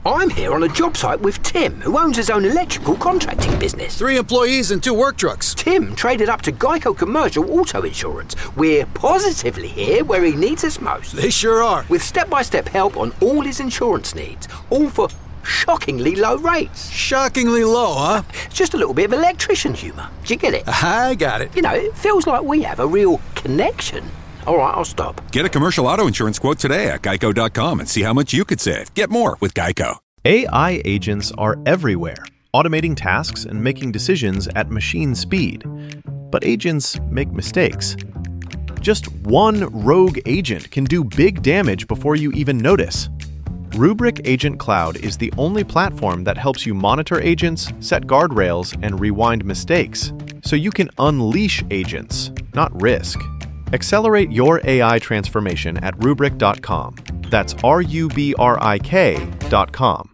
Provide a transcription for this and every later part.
I'm here on a job site with Tim, who owns his own electrical contracting business. 3 employees and 2 work trucks. Tim traded up to Geico Commercial Auto Insurance. We're positively here where he needs us most. They sure are. With step-by-step help on all his insurance needs, all for shockingly low rates. Shockingly low, huh? It's just a little bit of electrician humour. Do you get it? I got it. You know, it feels like we have a real connection. All right, I'll stop. Get a commercial auto insurance quote today at geico.com and see how much you could save. Get more with Geico. AI agents are everywhere, automating tasks and making decisions at machine speed. But agents make mistakes. Just one rogue agent can do big damage before you even notice. Rubrik Agent Cloud is the only platform that helps you monitor agents, set guardrails, and rewind mistakes, so you can unleash agents, not risk. Accelerate your AI transformation at Rubrik.com. That's RUBRIK.com.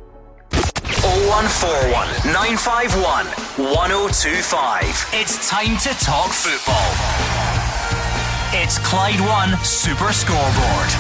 0141 951 1025. It's time to talk football. It's Clyde One Super Scoreboard.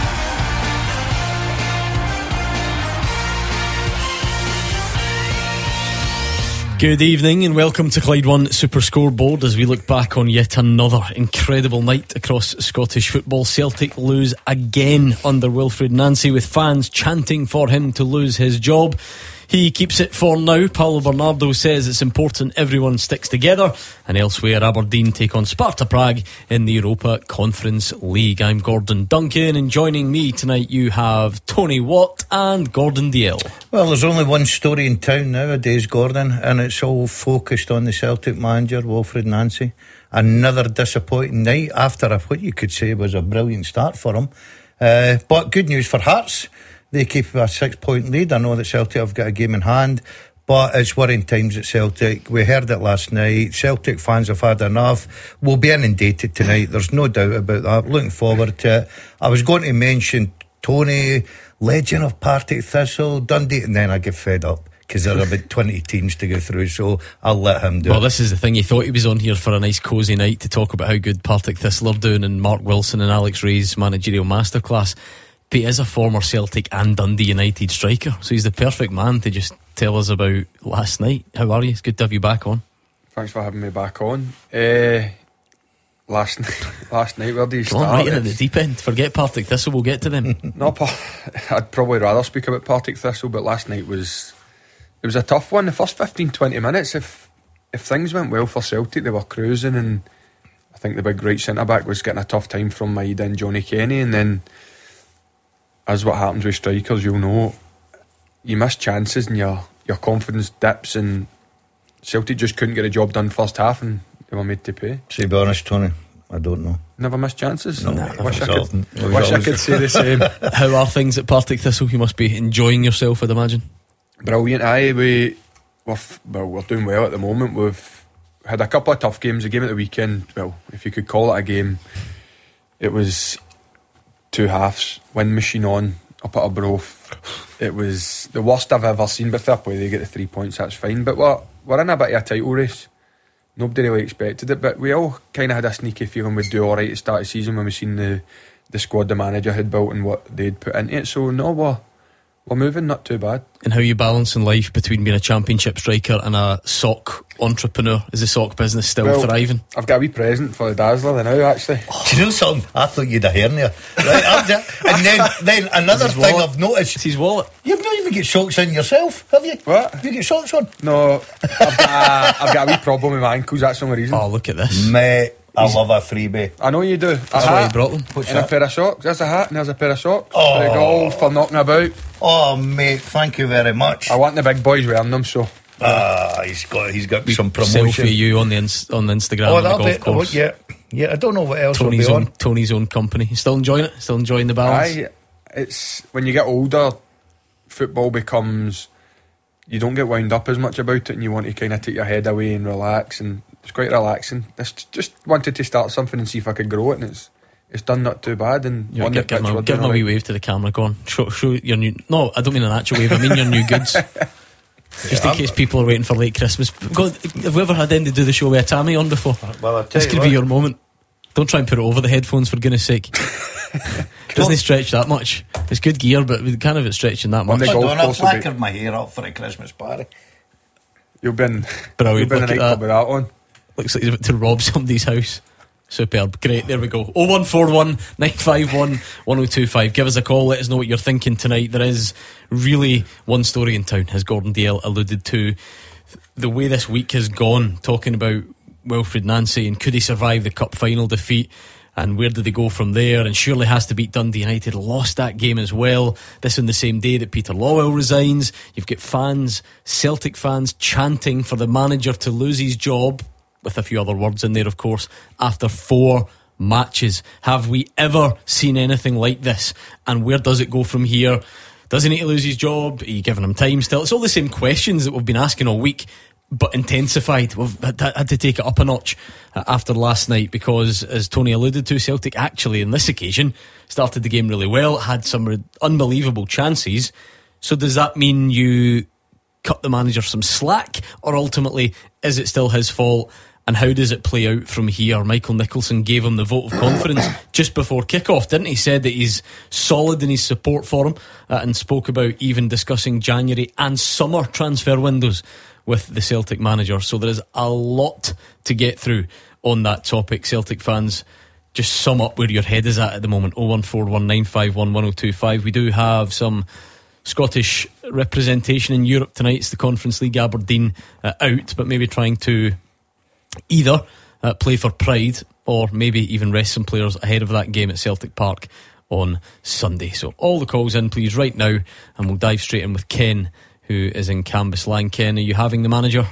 Good evening and welcome to Clyde One Super Scoreboard as we look back on yet another incredible night across Scottish football. Celtic lose again under Wilfried Nancy, with fans chanting for him to lose his job. He keeps it for now. Paulo Bernardo says it's important everyone sticks together. And elsewhere, Aberdeen take on Sparta Prague in the Europa Conference League. I'm Gordon Duncan, and joining me tonight you have Tony Watt and Gordon Dalziel. Well, there's only one story in town nowadays, Gordon, and it's all focused on the Celtic manager, Wilfried Nancy. Another disappointing night after what you could say was a brilliant start for him. But good news for Hearts. They keep a 6-point lead. I know that Celtic have got a game in hand, but it's worrying times at Celtic. We heard it last night. Celtic fans have had enough. We'll be inundated tonight. There's no doubt about that. Looking forward to it. I was going to mention Tony, legend of Partick Thistle, Dundee, and then I get fed up because there are about 20 teams to go through, so I'll let him do it. Well, this is the thing. He thought he was on here for a nice cosy night to talk about how good Partick Thistle are doing and Mark Wilson and Alex Ray's managerial masterclass. But he is a former Celtic and Dundee United striker, so he's the perfect man to just tell us about last night. How are you? It's good to have you back on. Thanks for having me back on. Last night, where do you start? Come on, right in at the deep end. Forget Partick Thistle, we'll get to them. I'd probably rather speak about Partick Thistle, but last night was a tough one. The first 15-20 minutes, if things went well for Celtic, they were cruising, and I think the big right centre-back was getting a tough time from Maida and Johnny Kenny, and then, as what happens with strikers, you'll know, you miss chances and your confidence dips, and Celtic just couldn't get a job done first half and they were made to pay. To be honest, Tony, I don't know. Never missed chances? No, I wish I could say the same. How are things at Partick Thistle? You must be enjoying yourself, I'd imagine. Brilliant. We're doing well at the moment. We've had a couple of tough games. The game at the weekend, well, if you could call it a game, it was 2 halves, wind machine on up at Arbroath. It was the worst I've ever seen, but fair play, they get the 3 points, that's fine. But we're in a bit of a title race. Nobody really expected it, but we all kind of had a sneaky feeling we'd do alright at the start of the season when we seen the squad the manager had built and what they'd put into it. So no, we're moving, not too bad. And how are you balancing life between being a championship striker and a sock entrepreneur? Is the sock business still thriving? I've got a wee present for the Dazzler now, actually. Do you know something? I thought you'd a hernia. Right, and then another thing I've noticed. It's his wallet. You've not even got socks on yourself, have you? What? Have you got socks on? No, I've got a wee problem with my ankles, that's the only reason. Oh, look at this. Mate, I love a freebie. I know you do. That's why you brought them. And a pair of socks. There's a hat and there's a pair of socks. For the golf, for knocking about. Oh, mate, thank you very much. I want the big boys wearing them, so. He's got some promotion. Selfie of you on the Instagram on the golf course. Yeah, I don't know what else Tony's own company. You still enjoying it? Still enjoying the balance? It's when you get older, football becomes, you don't get wound up as much about it, and you want to kind of take your head away and relax, and it's quite relaxing. I just wanted to start something and see if I could grow it, and it's done not too bad. And on the pitch, give him a wee wave to the camera. Go on, show your new. No, I don't mean an actual wave. I mean your new goods. Just in case people are waiting for late Christmas. God, have we ever had them to do the show with a Tammy on before? Well, this could be your moment. Don't try and put it over the headphones, for goodness sake. Doesn't stretch that much. It's good gear, but we can't have it stretching that much. I don't know, I've lacquered my hair up for a Christmas party. You've been Brilliant. a nightclub with that on. Looks like he's about to rob somebody's house. Superb. Great, there we go. 0141 951 1025. Give us a call, let us know what you're thinking tonight. There is really one story in town, as Gordon Dale alluded to. The way this week has gone, talking about Wilfred Nancy and could he survive the cup final defeat, and where did they go from there, and surely has to beat Dundee United. Lost that game as well, this on the same day that Peter Lawwell resigns. You've got fans, Celtic fans, chanting for the manager to lose his job, with a few other words in there of course, after 4 matches. Have we ever seen anything like this? And where does it go from here? Does he need to lose his job? Are you giving him time still? It's all the same questions that we've been asking all week, but intensified. We've had to take it up a notch after last night, because as Tony alluded to, Celtic actually on this occasion started the game really well, had some unbelievable chances. So does that mean you cut the manager some slack, or ultimately is it still his fault? And how does it play out from here? Michael Nicholson gave him the vote of confidence just before kick-off, didn't he? Said that he's solid in his support for him, and spoke about even discussing January and summer transfer windows with the Celtic manager. So there is a lot to get through on that topic. Celtic fans, just sum up where your head is at the moment. 0141 951 1025. We do have some Scottish representation in Europe tonight. It's the Conference League. Aberdeen out, but maybe trying to either play for pride or maybe even rest some players ahead of that game at Celtic Park on Sunday. So all the calls in please right now, and we'll dive straight in with Ken, who is in Cambuslang. Ken, are you having the manager?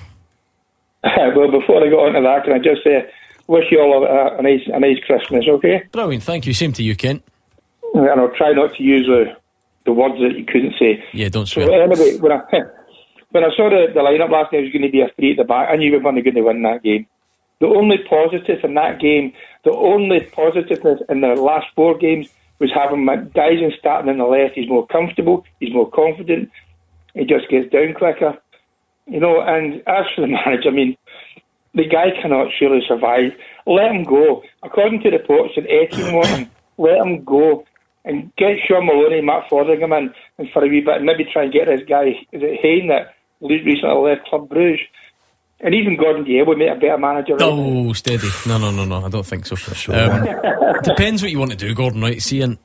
Well, before I go on to that, can I just say wish you all a nice Christmas, okay? Brilliant, thank you. Same to you, Ken. And I'll try not to use the words that you couldn't say. Yeah, don't swear. So anyway, when I saw the lineup last night, it was going to be a 3 at the back. I knew we were going to win that game. The only positive in that game, the only positiveness in the last 4 games was having Dyson starting on the left. He's more comfortable, he's more confident, he just gets down quicker. You know, and as for the manager, I mean, the guy cannot surely survive. Let him go. According to reports that Etienne want him, let him go. And get Sean Maloney and Matt Fordingham in and for a wee bit, and maybe try and get this guy, is it Hayne, that recently left Club Brugge? And even Gordon Dale would make a better manager. Oh, steady. No, I don't think so. Depends what you want to do, Gordon, right? See, in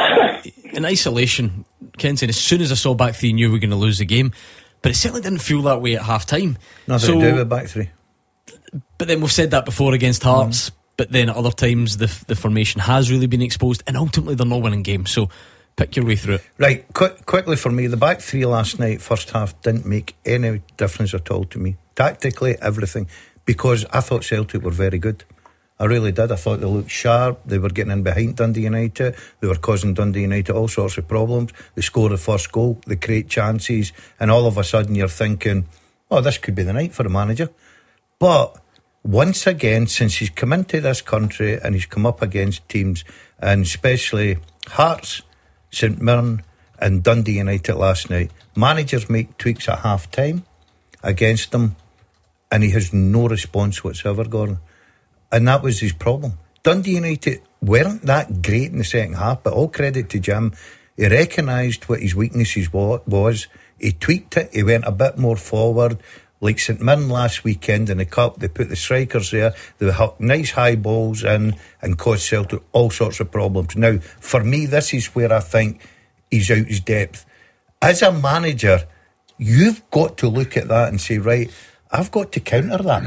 isolation, Ken said, as soon as I saw back 3, I knew we were going to lose the game. But it certainly didn't feel that way at half-time. Nothing to do with back 3. But then we've said that before against Hearts. But then at other times the formation has really been exposed, and ultimately they're not winning games. So pick your way through it. Right, quickly for me, the back 3 last night, first half, didn't make any difference at all to me. Tactically, everything, because I thought Celtic were very good. I really did. I thought they looked sharp. They were getting in behind Dundee United. They were causing Dundee United all sorts of problems. They scored the first goal, they create chances, and all of a sudden you're thinking, oh, this could be the night for the manager. But once again, since he's come into this country and he's come up against teams, and especially Hearts, St Mirren and Dundee United last night, managers make tweaks at half time against them, and he has no response whatsoever, Gordon. And that was his problem. Dundee United weren't that great in the second half, but all credit to Jim. He recognised what his weaknesses was. He tweaked it. He went a bit more forward. Like St Mirren last weekend in the Cup, they put the strikers there. They had nice high balls in and caused Celtic all sorts of problems. Now, for me, this is where I think he's out his depth. As a manager, you've got to look at that and say, right, I've got to counter that.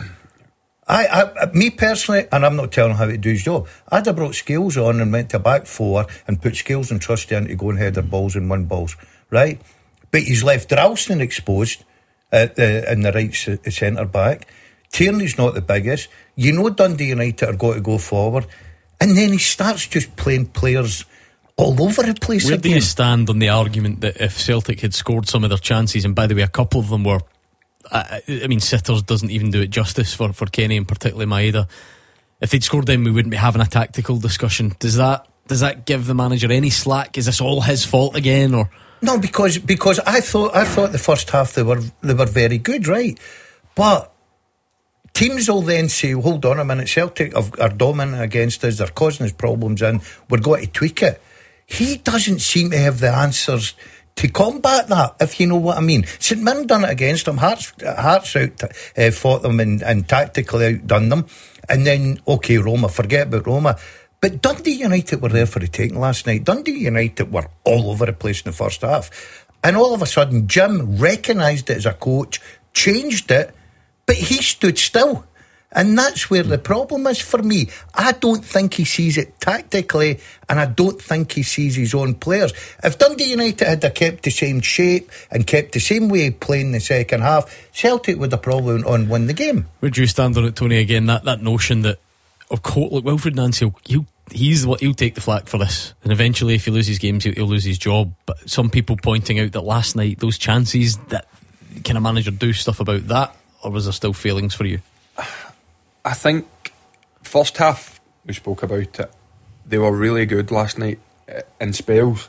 Me personally, and I'm not telling him how to do his job, I'd have brought Scales on and went to back 4 and put Scales and Trusty in to go and header balls and win balls, right? But he's left Ralston exposed in the right centre back. Tierney's not the biggest. You know Dundee United are going to go forward, and then he starts just playing players all over the place. Where do you stand on the argument that if Celtic had scored some of their chances, and by the way, a couple of them were, I mean, sitters doesn't even do it justice for Kenny and particularly Maeda. If they'd scored them, we wouldn't be having a tactical discussion. Does that give the manager any slack? Is this all his fault again, or? No, because I thought the first half they were very good, right? But teams will then say, hold on a minute, Celtic are dominant against us, they're causing us problems, and we're going to tweak it. He doesn't seem to have the answers to combat that, if you know what I mean. St Mirren done it against them, Hearts fought them and tactically outdone them, and then OK, Roma, forget about Roma. But Dundee United were there for the taking last night. Dundee United were all over the place in the first half, and all of a sudden Jim recognised it as a coach, changed it, but he stood still. And that's where the problem is for me. I don't think he sees it tactically, and I don't think he sees his own players. If Dundee United had kept the same shape and kept the same way of playing the second half, Celtic would have probably went on and won the game. Would you stand on it, Tony, again, that notion that, of course, look, Wilfried Nancy, he'll take the flak for this, and eventually if he loses games he'll lose his job. But some people pointing out that last night, those chances, that can a manager do stuff about that, or was there still failings for you? I think first half, we spoke about it, they were really good last night in spells.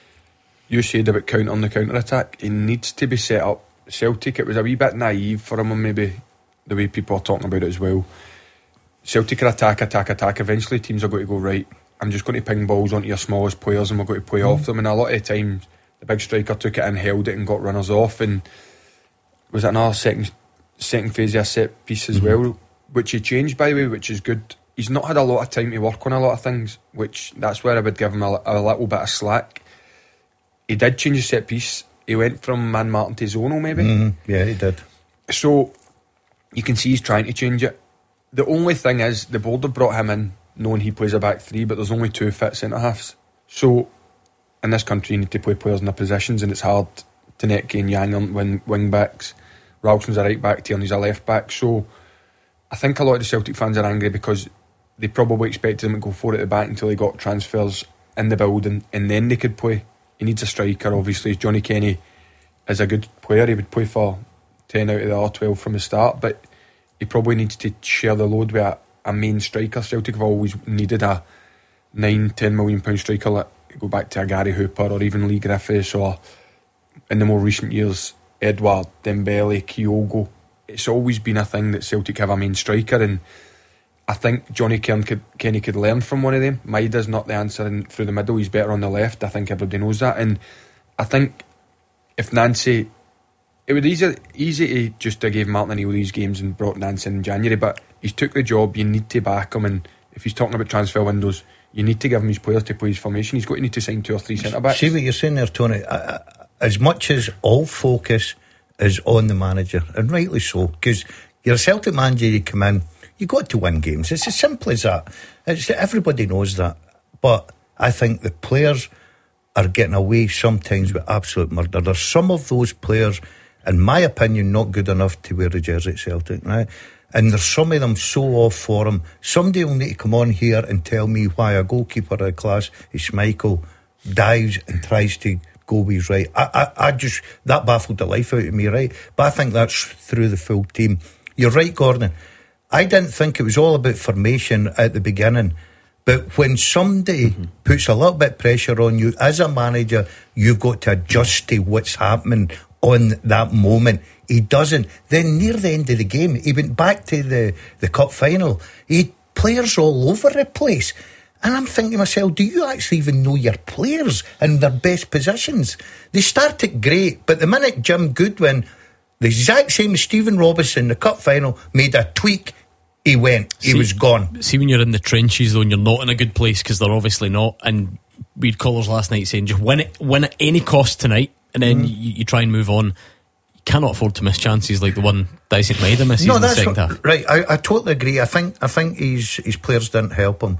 You said about on the counter-attack, he needs to be set up. Celtic, it was a wee bit naive for him, maybe the way people are talking about it as well. Celtic are attack, eventually teams are going to go, right, I'm just going to ping balls onto your smallest players and we're going to play off them, and a lot of the times the big striker took it and held it and got runners off, and was it another second phase of a set piece as well, which he changed, by the way, which is good. He's not had a lot of time to work on a lot of things, which that's where I would give him a little bit of slack. He did change his set piece. He went from Man Martin to Zonal, maybe. Yeah, he did. So you can see he's trying to change it. The only thing is, the board have brought him in knowing he plays a back three, but there's only 2 fit centre halves. So in this country you need to play players in their positions, and it's hard to net Kane Yang on wing backs. Ralston's a right back, Tierney's a left back. So I think a lot of the Celtic fans are angry because they probably expected him to go for it at the back until he got transfers in the building, and then they could play. He needs a striker, obviously. Johnny Kenny is a good player. He would play for 10 out of the other 12 from the start, but he probably needs to share the load with a main striker. Celtic have always needed a £9-10 million striker, like go back to a Gary Hooper or even Lee Griffiths, or in the more recent years Edouard, Dembele, Kyogo. It's always been a thing that Celtic have a main striker, and I think Johnny Kenny could learn from one of them. Maida's not the answer through the middle, he's better on the left. I think everybody knows that, and I think if Nancy, it would easy to just to give Martin O'Neill these games and brought Nancy in January, but he's took the job. You need to back him, and if he's talking about transfer windows, you need to give him his players to play his formation. He's going to need to sign 2 or 3 centre backs. See what you're saying there, Tony. As much as all focus is on the manager, and rightly so, because you're a Celtic manager, you come in, you got to win games. It's as simple as that. Everybody knows that. But I think the players are getting away sometimes with absolute murder. There's some of those players, in my opinion, not good enough to wear the jersey at Celtic, right? And there's some of them so off form. Somebody will need to come on here and tell me why a goalkeeper of the class is Schmeichel dives and tries to go with his right. I just, that baffled the life out of me, right? But I think that's through the full team. You're right, Gordon. I didn't think it was all about formation at the beginning, but when somebody puts a little bit of pressure on you as a manager, you've got to adjust to what's happening on that moment. He doesn't. Then near the end of the game, he went back to the cup final. He had players all over the place. And I'm thinking to myself, do you actually even know your players in their best positions? They started great, but the minute Jim Goodwin, the exact same as Stephen Robinson in the cup final, made a tweak, he went. He was gone. See, when you're in the trenches, though, and you're not in a good place, because they're obviously not, and we had callers last night saying just win at any cost tonight, and then you try and move on. You cannot afford to miss chances like the one Dyson Maeda misses in the second half. Right, I totally agree. I think his players didn't help him.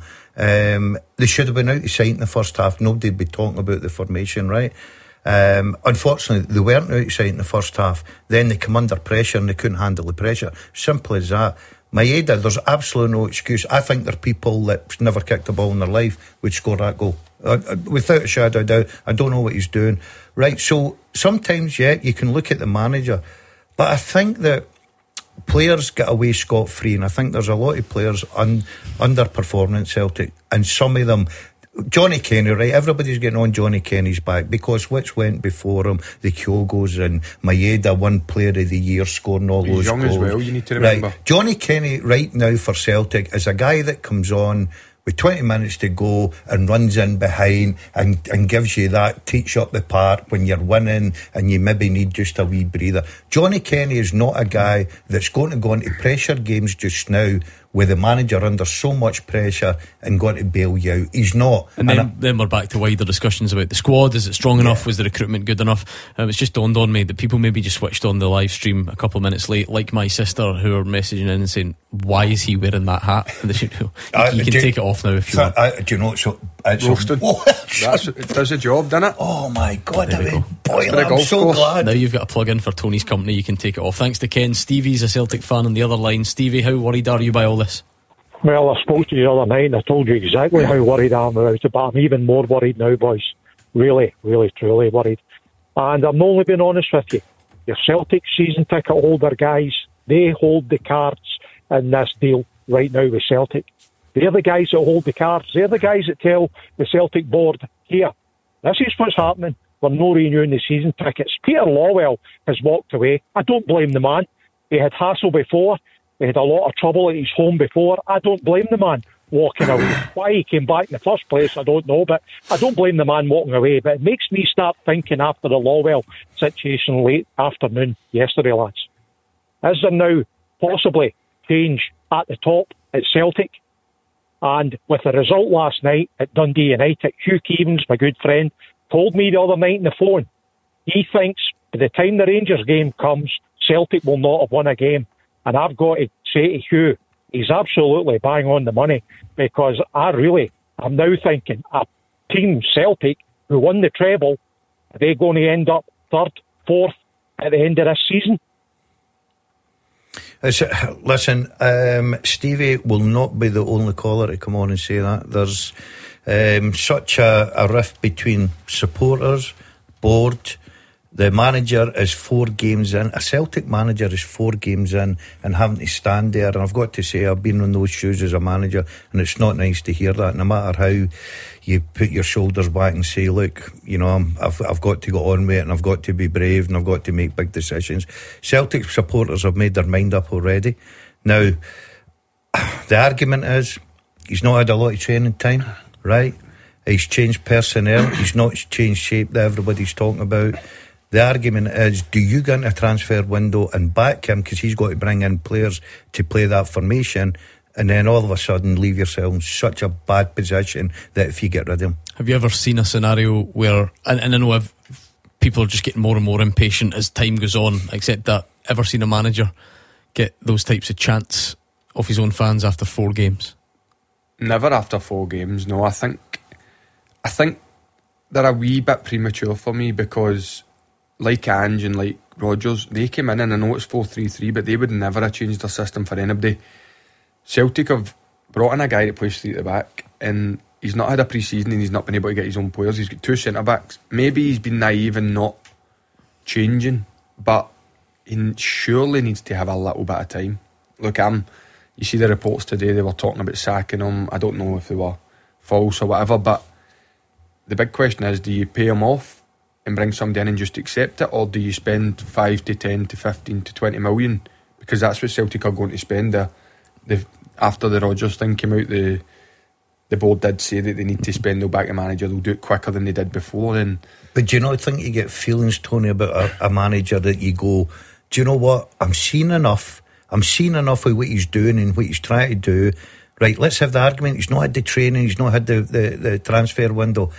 They should have been out of sight in the first half. Nobody would be talking about the formation, right? Unfortunately, they weren't out of sight in the first half. Then they come under pressure and they couldn't handle the pressure. Simple as that. Maeda, there's absolutely no excuse. I think there are people that never kicked a ball in their life would score that goal. Without a shadow of doubt. I don't know what he's doing. Right, so sometimes, yeah, you can look at the manager, but I think that players get away scot-free, and I think there's a lot of players underperforming at Celtic, and some of them, Johnny Kenny, right? Everybody's getting on Johnny Kenny's back because which went before him, the Kyogos and Maeda won Player of the Year, scoring all those young goals. as well, you need to remember. Right. Johnny Kenny right now for Celtic is a guy that comes on with 20 minutes to go and runs in behind and gives you that teach up the part when you're winning and you maybe need just a wee breather. Johnny Kenny is not a guy that's going to go into pressure games just now with the manager under so much pressure and got to bail you out. He's not. And then we're back to wider discussions about the squad. Is it strong enough? Was the recruitment good enough? It's just dawned on me that people maybe just switched on the live stream a couple of minutes late, like my sister, who are messaging in and saying, why is he wearing that hat? And they should, you can take it off now if you want. Do you know it's roasted? It does the job, doesn't it? Oh my God, I'm so glad. Now you've got a plug in for Tony's company, you can take it off. Thanks to Ken. Stevie's a Celtic fan on the other line. Stevie, how worried are you by all this? Well, I spoke to you the other night and I told you exactly how worried I am about it, but I'm even more worried now, boys. Really, really, truly worried. And I'm only being honest with you. Your Celtic season ticket holder guys, they hold the cards in this deal right now with Celtic. They're the guys that hold the cards. They're the guys that tell the Celtic board, here, this is what's happening. We're not renewing the season tickets. Peter Lawwell has walked away. I don't blame the man. He had hassle before. He had a lot of trouble at his home before. I don't blame the man walking away. Why he came back in the first place, I don't know, but I don't blame the man walking away. But it makes me start thinking after the Lawwell situation late afternoon yesterday, lads. Is there now possibly change at the top at Celtic? And with the result last night at Dundee United, Hugh Keevins, my good friend, told me the other night on the phone, he thinks by the time the Rangers game comes, Celtic will not have won a game. And I've got to say to Hugh, he's absolutely bang on the money, because I'm now thinking a team Celtic who won the treble, are they going to end up third, fourth at the end of this season? Listen, Stevie will not be the only caller to come on and say that. There's such a rift between supporters, board. The manager is 4 games in. A Celtic manager is 4 games in and having to stand there. And I've got to say, I've been in those shoes as a manager, and it's not nice to hear that. No matter how you put your shoulders back and say, look, you know, I've got to go on with it, and I've got to be brave, and I've got to make big decisions. Celtic supporters have made their mind up already. Now, the argument is he's not had a lot of training time, right? He's changed personnel. He's not changed shape that everybody's talking about. The argument is, do you go into a transfer window and back him because he's got to bring in players to play that formation, and then all of a sudden leave yourself in such a bad position that if you get rid of him? Have you ever seen a scenario where, and I know people are just getting more and more impatient as time goes on, except that, ever seen a manager get those types of chants off his own fans after 4 games? Never after 4 games, no. I think they're a wee bit premature for me, because like Ange and like Rodgers, they came in and I know it's 4-3-3, but they would never have changed their system for anybody. Celtic have brought in a guy that plays 3 at the back, and he's not had a pre-season and he's not been able to get his own players. He's got 2 centre-backs. Maybe he's been naive and not changing, but he surely needs to have a little bit of time. Look, you see the reports today, they were talking about sacking him. I don't know if they were false or whatever, but the big question is, do you pay him off and bring somebody in and just accept it, or do you spend 5 to 10 to 15 to 20 million? Because that's what Celtic are going to spend. After the Rodgers thing came out, the board did say that they need to spend, they'll back the manager, they'll do it quicker than they did before. But do you not think you get feelings, Tony, about a manager that you go, do you know what, I'm seeing enough of what he's doing and what he's trying to do. Right, let's have the argument. He's not had the training, he's not had the transfer window.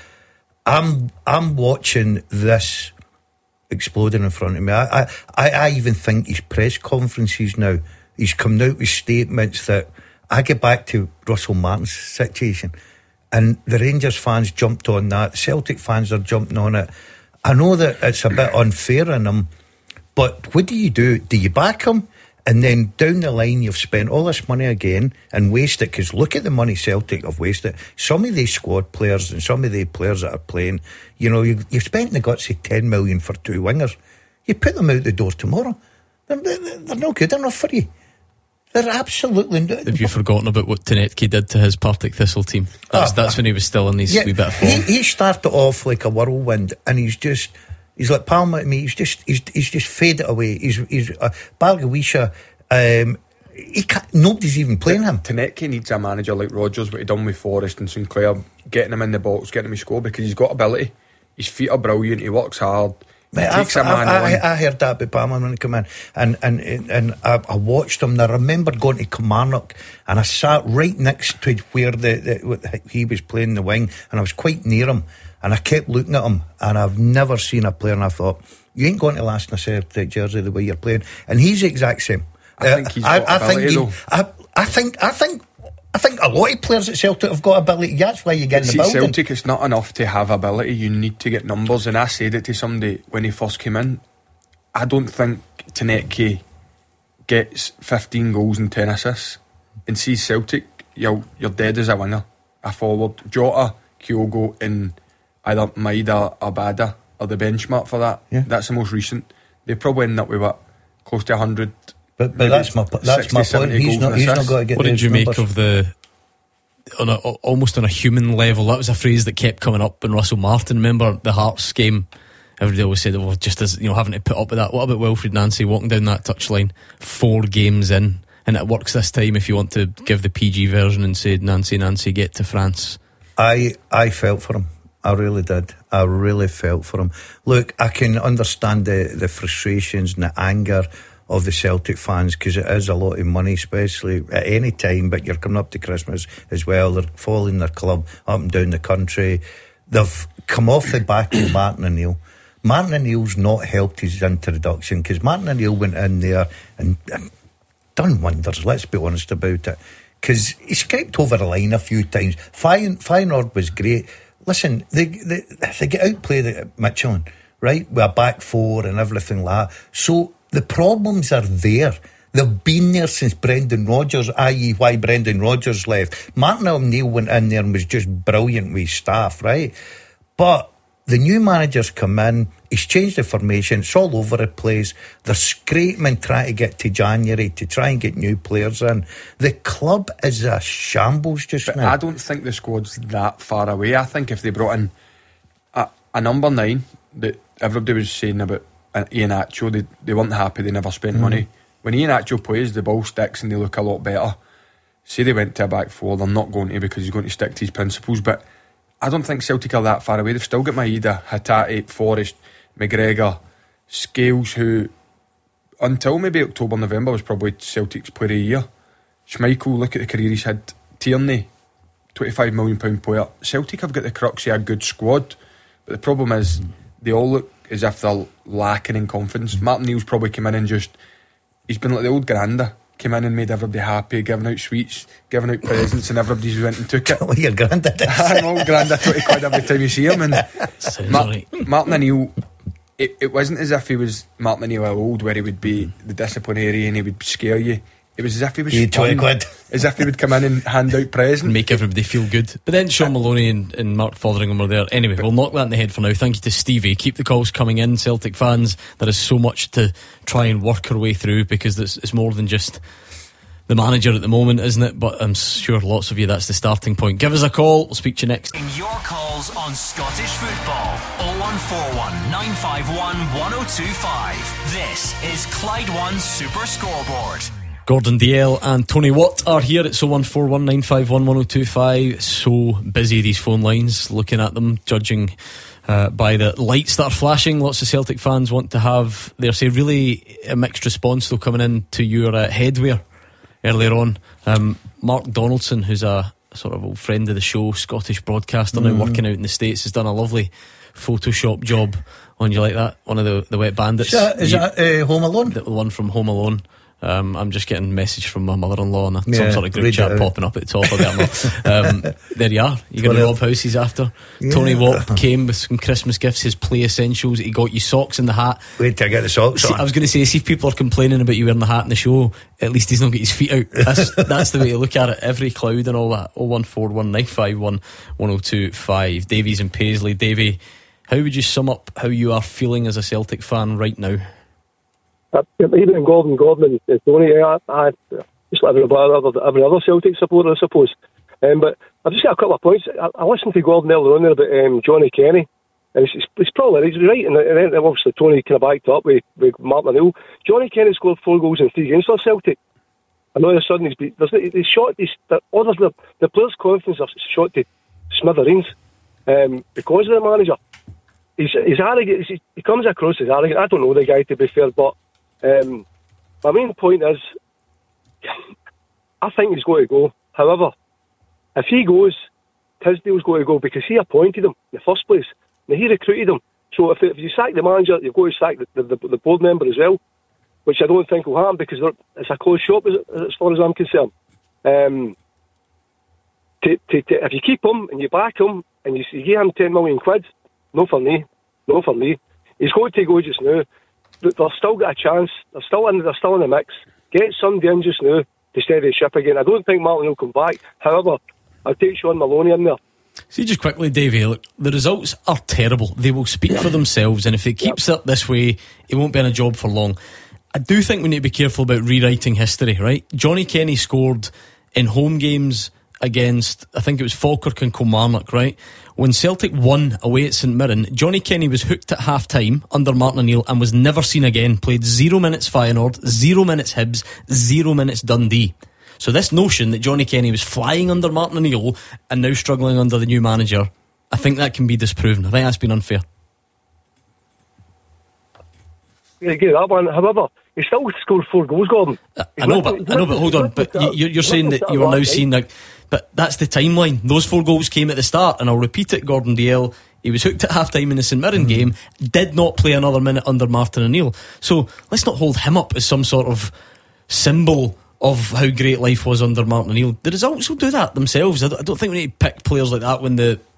I'm watching this exploding in front of me. I even think his press conferences now, he's coming out with statements that, I get back to Russell Martin's situation, and the Rangers fans jumped on that, Celtic fans are jumping on it. I know that it's a bit unfair on him, but what do? Do you back him? And then down the line, you've spent all this money again and waste it, because look at the money Celtic have wasted. Some of these squad players and some of the players that are playing, you know, you've spent the guts of 10 million for 2 wingers. You put them out the door tomorrow. They're not good enough for you. They're absolutely. Have you forgotten about what Tonetke did to his Partick Thistle team? That's when he was still in his wee bit of form. He started off like a whirlwind, and he's like Palmer to me. He's just faded away. He's Balgawisha. Nobody's even playing him. Tonetke needs a manager like Rodgers, what he done with Forrest and Sinclair, getting him in the box, getting him to score, because he's got ability. His feet are brilliant. He works hard. Mate, I heard that about Palmer when he came in, and I watched him. And I remember going to Kilmarnock, and I sat right next to where he was playing the wing, and I was quite near him, and I kept looking at him, and I've never seen a player, and I thought, you ain't going to last in a Celtic jersey the way you're playing. And he's the exact same. I think he's got ability, though. I think a lot of players at Celtic have got ability. That's why you get in the building. Celtic, it's not enough to have ability. You need to get numbers. And I said it to somebody when he first came in. I don't think Tonetke gets 15 goals and 10 assists and sees Celtic, you're dead as a winner. A forward. Jota, Kyogo and either Maida or Bada are the benchmark for that. Yeah. That's the most recent. They probably end up with close to 100. But that's my point. He's not got to get. What did you make of almost on a human level? That was a phrase that kept coming up when Russell Martin. Remember the Hearts game? Everybody always said, "Well, just as having to put up with that." What about Wilfried Nancy walking down that touchline 4 games in, and it works this time? If you want to give the PG version and say, "Nancy, get to France." I felt for him. I really did. I really felt for him. Look, I can understand the frustrations and the anger of the Celtic fans, because it is a lot of money, especially at any time, but you're coming up to Christmas as well. They're following their club up and down the country. They've come off the back of Martin O'Neill. Martin O'Neill's not helped his introduction, because Martin O'Neill went in there and done wonders, let's be honest about it, because he scraped over the line a few times. Feyenoord was great. Listen, they get outplayed at Michelin, right, with a back four and everything like that. So the problems are there. They've been there since Brendan Rodgers, i.e. why Brendan Rodgers left. Martin O'Neill went in there and was just brilliant with his staff, right? But the new manager's come in, he's changed the formation, it's all over the place. They're scraping and trying to get to January to try and get new players in. The club is a shambles just now. I don't think the squad's that far away. I think if they brought in a number 9 that everybody was saying about Iheanacho, they weren't happy, they never spent money. When Iheanacho plays, the ball sticks and they look a lot better. Say they went to a back four, they're not going to, because he's going to stick to his principles. But I don't think Celtic are that far away. They've still got Maida, Hatate, Forrest, McGregor, Scales, who until maybe October, November was probably Celtic's player of the year. Schmeichel, look at the career he's had. Tierney, £25 million player. Celtic have got the crux of a good squad, but the problem is they all look as if they're lacking in confidence. Martin Neal's probably come in and he's been like the old granda, came in and made everybody happy, giving out sweets, giving out presents, and everybody went and took it. Oh, your granda did. I'm old granda, £20 every time you see him. And Martin O'Neill, it wasn't as if he was Martin O'Neill old, where he would be the disciplinarian, he would scare you. It was as if he was fun, as if he would come in and hand out presents, make everybody feel good. But then Sean Maloney and Mark Fotheringham were there. Anyway, we'll knock that in the head for now. Thank you to Stevie. Keep the calls coming in, Celtic fans. There is so much to try and work our way through, because it's more than just the manager at the moment, isn't it? But I'm sure lots of you, that's the starting point. Give us a call, we'll speak to you next. In your calls on Scottish football, 0141 951 1025. This is Clyde One Super Scoreboard. Gordon Dalziel and Tony Watt are here. It's 01419511025. So busy, these phone lines, looking at them, judging by the lights that are flashing. Lots of Celtic fans want to have their say. Really a mixed response though, coming in to your headwear earlier on. Mark Donaldson, who's a sort of old friend of the show, Scottish broadcaster now working out in the States, has done a lovely Photoshop job on you like that. One of the Wet Bandits. Is that Home Alone? The one from Home Alone. I'm just getting a message from my mother-in-law and some sort of group chat popping up at the top of it. There you are. You got to Rob Houses after. Tony Watt came with some Christmas gifts, his play essentials. He got you socks and the hat. Wait till I get the socks on. I was going to say, see if people are complaining about you wearing the hat in the show, at least he's not got his feet out. That's the way to look at it. Every cloud and all that. 01419511025. Davies and Paisley. Davey, how would you sum up how you are feeling as a Celtic fan right now? Even Gordon, it's only just like every other Celtic supporter, I suppose. But I've just got a couple of points. I listened to Gordon earlier on there about Johnny Kenny, and he's probably right, and then obviously Tony kind of backed up with Martin O'Neill. Johnny Kenny scored 4 goals in 3 games for Celtic. And all of a sudden the players' confidence are shot to smithereens because of the manager. He's arrogant. He comes across as arrogant. I don't know the guy, to be fair, but my main point is I think he's going to go. However, if he goes, Tisdale's going to go because he appointed him in the first place. Now, he recruited him. So if you sack the manager, you're going to sack the board member as well, which I don't think will happen because it's a closed shop as far as I'm concerned. If you keep him and you back him and you give him 10 million quid, no for me. He's going to go just now. They've still got a chance. They're still in the mix. Get somebody in just now to steady the ship again. I don't think Martin will come back. However, I'll take Sean Maloney in there. See, just quickly, Davey, look, the results are terrible. They will speak for themselves, and if it keeps up this way, he won't be in a job for long. I do think we need to be careful about rewriting history, right? Johnny Kenny scored in home games against, I think it was Falkirk and Kilmarnock, right? When Celtic won away at St Mirren, Johnny Kenny was hooked at half-time under Martin O'Neill and was never seen again. Played 0 minutes Feyenoord, 0 minutes Hibs, 0 minutes Dundee. So this notion that Johnny Kenny was flying under Martin O'Neill and now struggling under the new manager, I think that can be disproven. I think that's been unfair. Yeah, get that one. However, he still scored 4 goals, Gordon. I know, but hold on. But you're saying that you are now seeing that. But that's the timeline. Those 4 goals came at the start, and I'll repeat it, Gordon Dalziel. He was hooked at half-time in the St Mirren game, did not play another minute under Martin O'Neill. So let's not hold him up as some sort of symbol of how great life was under Martin O'Neill. The results will do that themselves. I don't think we need to pick players like that when it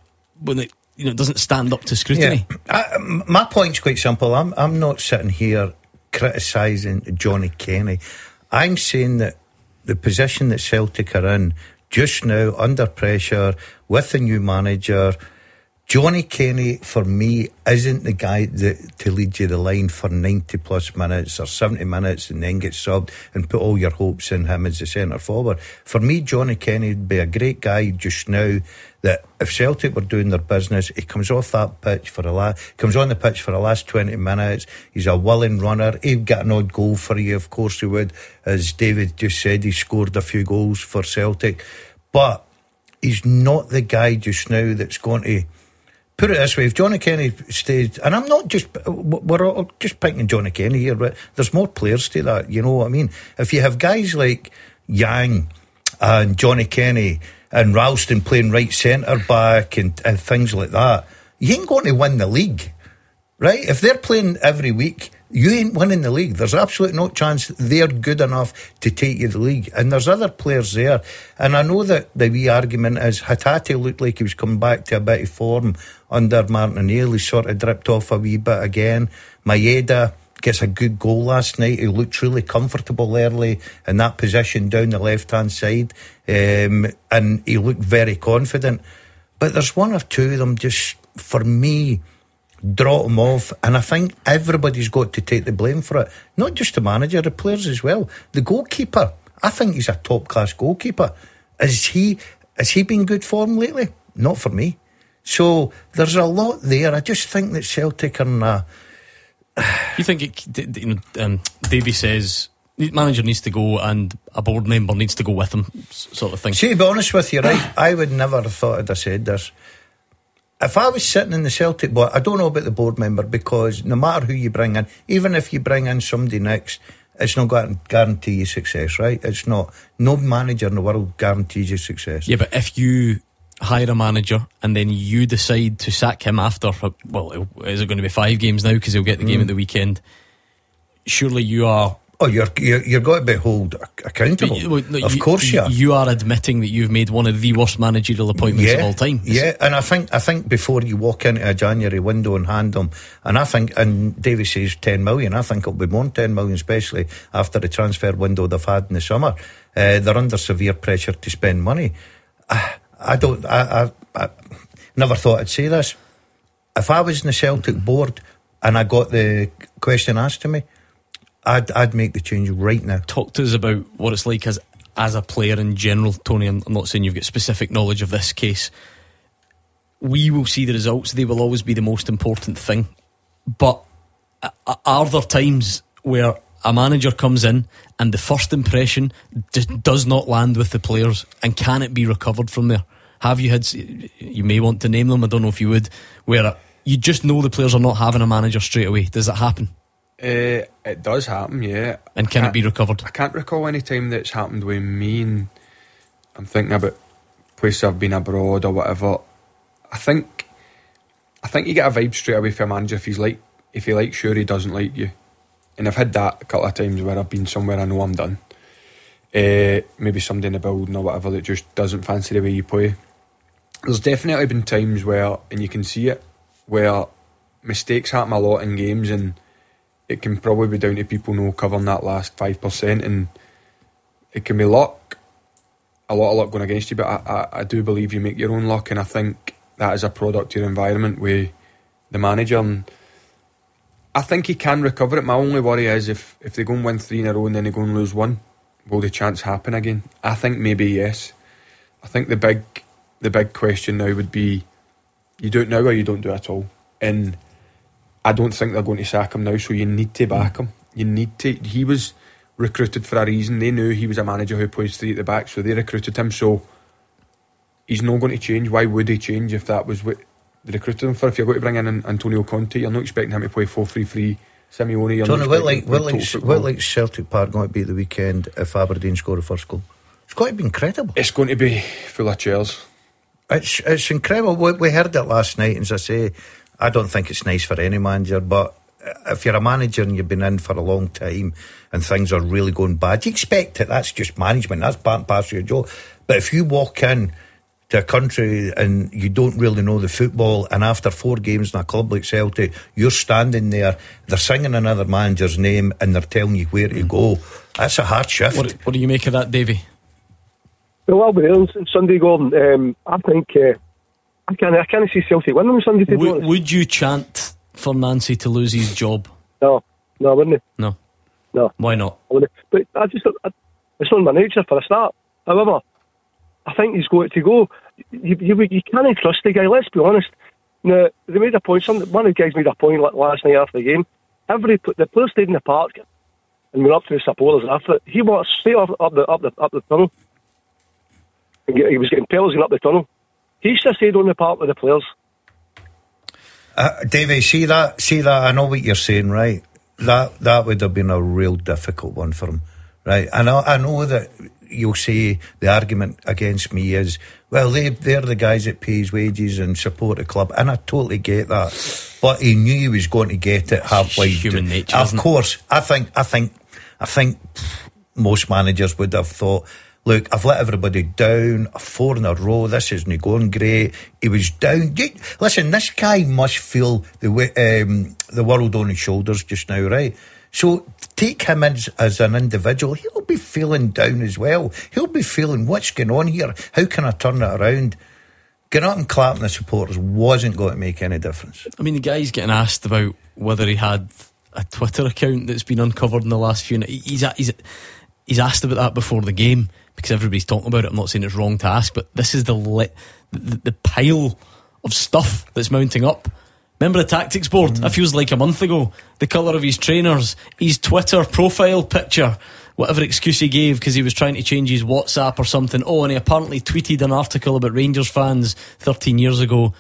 doesn't stand up to scrutiny. Yeah. My point's quite simple. I'm not sitting here criticising Johnny Kenny. I'm saying that the position that Celtic are in just now, under pressure with the new manager, Johnny Kenny, for me, isn't the guy to lead you the line for 90 plus minutes or 70 minutes and then get subbed and put all your hopes in him as the centre forward. For me, Johnny Kenny would be a great guy just now that if Celtic were doing their business, he comes off that pitch comes on the pitch for the last 20 minutes. He's a willing runner. He'd get an odd goal for you, of course he would. As David just said, he scored a few goals for Celtic. But he's not the guy just now that's going to... Put it this way, if Johnny Kenny stayed, and I'm not just, we're all just picking Johnny Kenny here, but there's more players to that, you know what I mean? If you have guys like Yang and Johnny Kenny and Ralston playing right centre back and things like that, you ain't going to win the league, right? If they're playing every week, you ain't winning the league. There's absolutely no chance they're good enough to take you the league. And there's other players there. And I know that the wee argument is Hatate looked like he was coming back to a bit of form under Martin O'Neill. He sort of dripped off a wee bit again. Maeda gets a good goal last night. He looked really comfortable early in that position down the left-hand side. And he looked very confident. But there's one or two of them just, for me, draw them off, and I think everybody's got to take the blame for it. Not just the manager, the players as well. The goalkeeper, I think he's a top class goalkeeper. Has he been good form lately? Not for me. So there's a lot there. I just think that Celtic are in a... You think Davey says the manager needs to go and a board member needs to go with him, sort of thing? See, to be honest with you, right, I would never have thought I'd have said this. If I was sitting in the Celtic board, I don't know about the board member, because no matter who you bring in, even if you bring in somebody next, it's not going to guarantee you success, right? It's not. No manager in the world guarantees you success. Yeah, but if you hire a manager and then you decide to sack him after, well, is it going to be 5 games now because he'll get the game at the weekend? Surely you are... Oh, you're got to be held accountable. Of course you are. You are admitting that you've made one of the worst managerial appointments of all time. Yeah, and I think before you walk into a January window and hand them, and Davey says 10 million, I think it'll be more than 10 million, especially after the transfer window they've had in the summer. They're under severe pressure to spend money. I never thought I'd say this. If I was in the Celtic board and I got the question asked to me, I'd make the change right now. Talk to us about what it's like as as a player in general, Tony, I'm not saying you've got specific knowledge of this case, we will see the results. They will always be the most important thing. But are there times where a manager comes in and the first impression just does not land with the players, and can it be recovered from there? Have you had, you may want to name them, I don't know if you would, where you just know the players are not having a manager straight away? Does it happen? It does happen, yeah. And can it be recovered? I can't recall any time that's happened with me, and I'm thinking about places I've been abroad or whatever. I think you get a vibe straight away from a manager if he likes you or he doesn't like you. And I've had that a couple of times where I've been somewhere I know I'm done. Maybe somebody in the building or whatever that just doesn't fancy the way you play. There's definitely been times where, and you can see it, where mistakes happen a lot in games, and it can probably be down to people no covering that last 5%, and it can be luck, a lot of luck going against you, but I do believe you make your own luck, and I think that is a product of your environment with the manager, and I think he can recover it. My only worry is if they go and win 3 in a row and then they go and lose 1, will the chance happen again? I think maybe yes. I think the big question now would be, you do it now or you don't do it at all. And I don't think they're going to sack him now, so you need to back him. You need to. He was recruited for a reason. They knew he was a manager who plays 3 at the back, so they recruited him. So he's not going to change. Why would he change if that was what they recruited him for? If you're going to bring in Antonio Conte, you're not expecting him to play 4-3-3 Simeone. Tony, what like Celtic Park going to be the weekend if Aberdeen score the first goal? It's going to be incredible. It's going to be full of chairs. It's incredible. We heard it last night, and as I say, I don't think it's nice for any manager, but if you're a manager and you've been in for a long time and things are really going bad, you expect it. That's just management. That's part and parcel of your job. But if you walk in to a country and you don't really know the football, and after 4 games in a club like Celtic, you're standing there, they're singing another manager's name and they're telling you where to go, that's a hard shift. What do you make of that, Davy? Well, I'll be there on Sunday, Gordon. I think I can't see Celtic winning on Sunday. Would you chant for Nancy to lose his job? No, I wouldn't. No. Why not? I wouldn't. But it's not my nature for a start. However, I think he's got to go. You can't trust the guy, let's be honest. Now, they made a point, one of the guys made a point last night after the game. The players stayed in the park and went up to the supporters after it. He walked straight up the tunnel. And he was getting pellets going up the tunnel. He should have stayed on the park with the players. Davey, see that? I know what you're saying, right? That would have been a real difficult one for him, right? And I know that you'll say the argument against me is, well, they're the guys that pay his wages and support the club, and I totally get that. But he knew he was going to get it halfway. Human nature, of course. I think most managers would have thought, look, I've let everybody down, 4 in a row, this isn't going great. He was down. Listen, this guy must feel the world on his shoulders just now, right? So take him as an individual. He'll be feeling down as well. He'll be feeling, what's going on here? How can I turn it around? Getting up and clapping the supporters wasn't going to make any difference. I mean, the guy's getting asked about whether he had a Twitter account that's been uncovered in the last few. He's asked about that before the game because everybody's talking about it. I'm not saying it's wrong to ask, but this is the pile of stuff that's mounting up. Remember the tactics board? That feels like a month ago. The colour of his trainers, his Twitter profile picture, whatever excuse he gave because he was trying to change his WhatsApp or something. Oh, and he apparently tweeted an article about Rangers fans 13 years ago.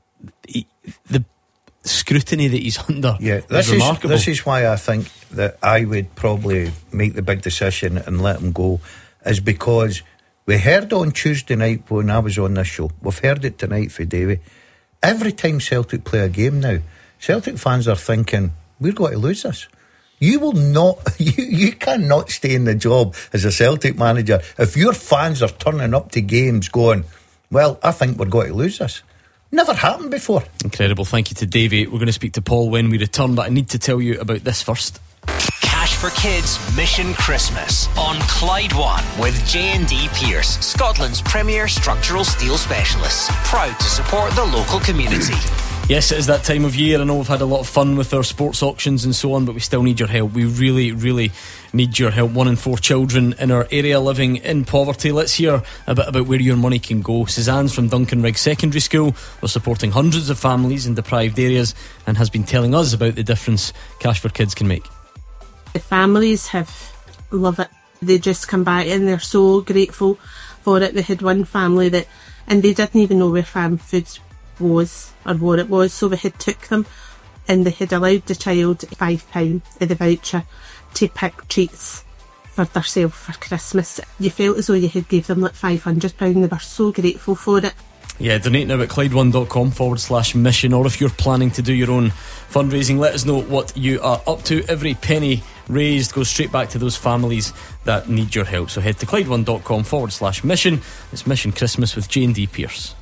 The scrutiny that he's under is remarkable. This is why I think that I would probably make the big decision and let him go, is because we heard on Tuesday night when I was on this show, we've heard it tonight for Davey. Every time Celtic play a game now, Celtic fans are thinking, we're going to lose this. You will not, you cannot stay in the job as a Celtic manager if your fans are turning up to games going, well, I think we're going to lose this. Never happened before. Incredible. Thank you to Davey. We're going to speak to Paul when we return, but I need to tell you about this first. Cash for Kids Mission Christmas on Clyde One with J&D Pierce, Scotland's premier structural steel specialists, proud to support the local community. Yes, it is that time of year. I know we've had a lot of fun with our sports auctions and so on, but we still need your help. We really, really need your help. 1 in 4 children in our area living in poverty. Let's hear a bit about where your money can go. Suzanne's from Duncanrigg Secondary School. We're supporting hundreds of families in deprived areas and has been telling us about the difference Cash for Kids can make. The families love it. They just come back and they're so grateful for it. We had one family and they didn't even know where Farm Foods was or what it was, so we had took them and they had allowed the child £5 of the voucher to pick treats for themselves for Christmas. You felt as though you had gave them like £500. They were so grateful for it. Yeah, donate now at Clyde1.com/mission, or if you're planning to do your own fundraising, let us know what you are up to. Every penny raised goes straight back to those families that need your help. So head to Clyde1.com/mission. It's Mission Christmas with J&D Pierce.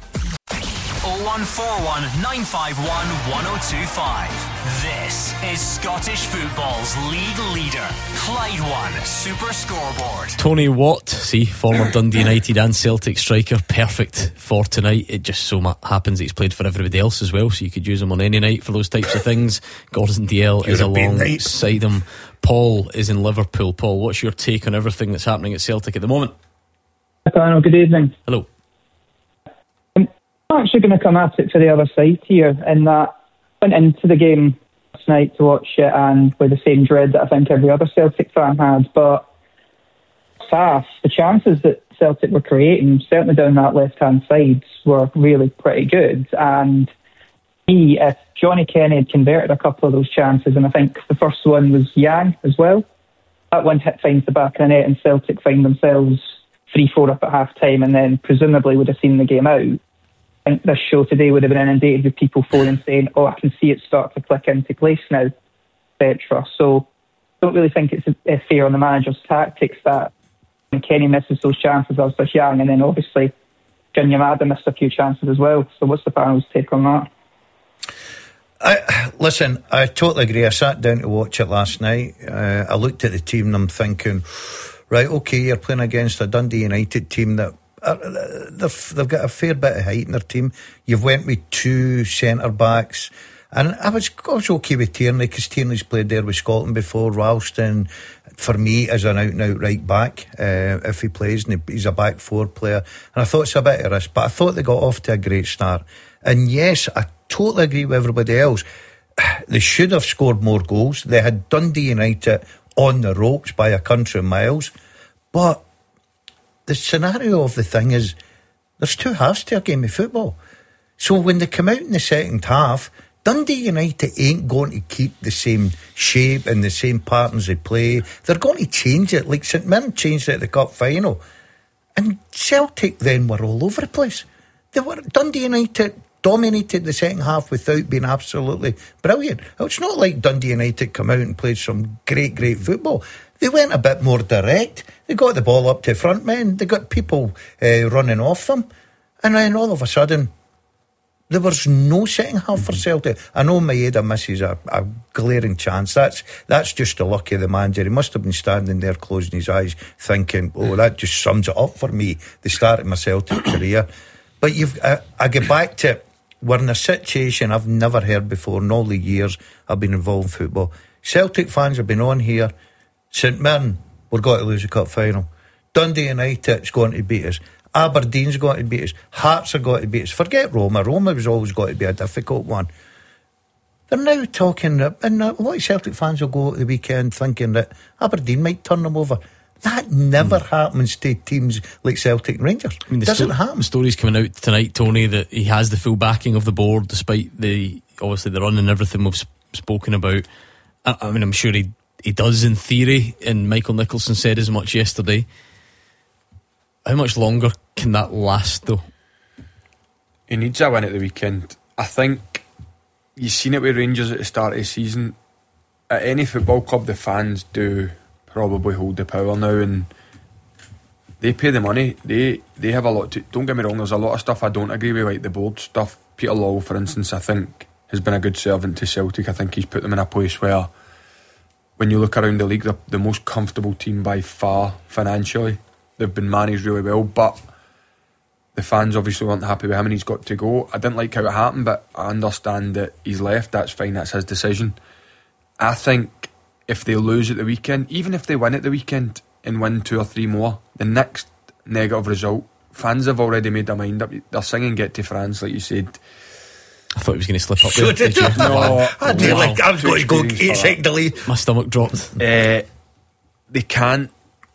0141 951 1025. This is Scottish football's league leader, Clyde One Super Scoreboard. Tony Watt, former Dundee United and Celtic striker, perfect for tonight. It just so happens that he's played for everybody else as well, so you could use him on any night for those types of things. Gordon DL is alongside him. Paul is in Liverpool. Paul, what's your take on everything that's happening at Celtic at the moment? Hello, good evening. Hello. I'm actually going to come at it for the other side here, in that I went into the game last night to watch it and with the same dread that I think every other Celtic fan had, but the chances that Celtic were creating, certainly down that left-hand side, were really pretty good. And if Johnny Kenny had converted a couple of those chances, and I think the first one was Yang as well, that one hit finds the back of the net and Celtic find themselves 3-4 up at half-time and then presumably would have seen the game out. I think this show today would have been inundated with people phoning saying, I can see it start to click into place now, etc. So I don't really think it's fair on the manager's tactics that when Kenny misses those chances as Young, and then obviously Junior Yamada missed a few chances as well. So what's the panel's take on that? Listen, I totally agree. I sat down to watch it last night. I looked at the team and I'm thinking, right, okay, you're playing against a Dundee United team that they've got a fair bit of height in their team. You've went with 2 centre-backs, and I was okay with Tierney because Tierney's played there with Scotland before. Ralston, for me, is an out-and-out right back if he plays, and he's a back 4 player, and I thought it's a bit of risk, but I thought they got off to a great start. And yes, I totally agree with everybody else. They should have scored more goals. They had Dundee United on the ropes by a country of miles, but the scenario of the thing is there's 2 halves to a game of football. So when they come out in the second half, Dundee United ain't going to keep the same shape and the same patterns they play. They're going to change it, like St Mirren changed it at the cup final. And Celtic then were all over the place. Dundee United dominated the second half without being absolutely brilliant. It's not like Dundee United come out and played some great football. They went a bit more direct. They got the ball up to front men. They got people running off them. And then all of a sudden, there was no second half for Celtic. I know Maeda misses a glaring chance. That's just the luck of the manager. He must have been standing there closing his eyes thinking, that just sums it up for me, the start of my Celtic career. But I get back to, we're in a situation I've never heard before in all the years I've been involved in football. Celtic fans have been on here. St Mirren, we're going to lose the cup final. Dundee United's going to beat us. Aberdeen's going to beat us. Hearts are going to beat us. Forget Roma. Roma was always going to be a difficult one. They're now talking, and a lot of Celtic fans will go at the weekend thinking that Aberdeen might turn them over. That never happens to teams like Celtic and Rangers. It doesn't happen. The story's coming out tonight, Tony, that he has the full backing of the board despite obviously the run and everything we've spoken about. I mean, I'm sure he does in theory, and Michael Nicholson said as much yesterday. How much longer can that last though? He needs a win at the weekend. I think you've seen it with Rangers at the start of the season. At any football club, the fans do probably hold the power now, and they pay the money. They have a lot to, don't get me wrong, there's a lot of stuff I don't agree with, like the board stuff. Peter Lawwell, for instance, I think has been a good servant to Celtic. I think he's put them in a place where, when you look around the league, they're the most comfortable team by far financially. They've been managed really well, but the fans obviously weren't happy with him and he's got to go. I didn't like how it happened, but I understand that he's left. That's fine, that's his decision. I think if they lose at the weekend, even if they win at the weekend and win 2 or 3 more, the next negative result, fans have already made their mind up. They're singing Get to France, like you said. I thought he was going to slip up So there. did you? No, I do like, I've got to go 8-second delay. My stomach dropped. They can't.